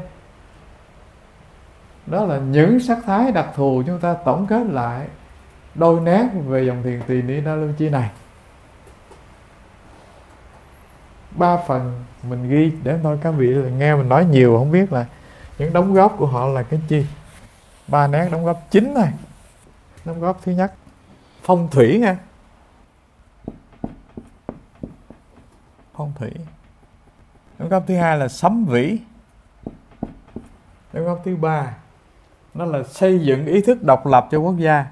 Đó là những sắc thái đặc thù chúng ta tổng kết lại đôi nét về dòng thiền Tỳ Ni Đa Lưu Chi này. Ba phần mình ghi để thôi các vị là nghe mình nói nhiều không biết là những đóng góp của họ là cái chi. Ba nét đóng góp chính này. Đóng góp thứ nhất, phong thủy nha. Phong thủy. Đóng góp thứ hai là sấm vĩ. Đóng góp thứ ba, nó là xây dựng ý thức độc lập cho quốc gia.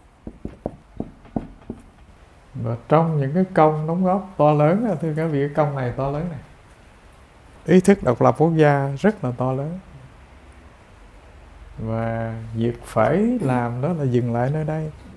Và trong những cái công đóng góp to lớn, thưa các vị, cái công này to lớn này, ý thức độc lập quốc gia rất là to lớn. Và việc phải làm đó là dừng lại nơi đây.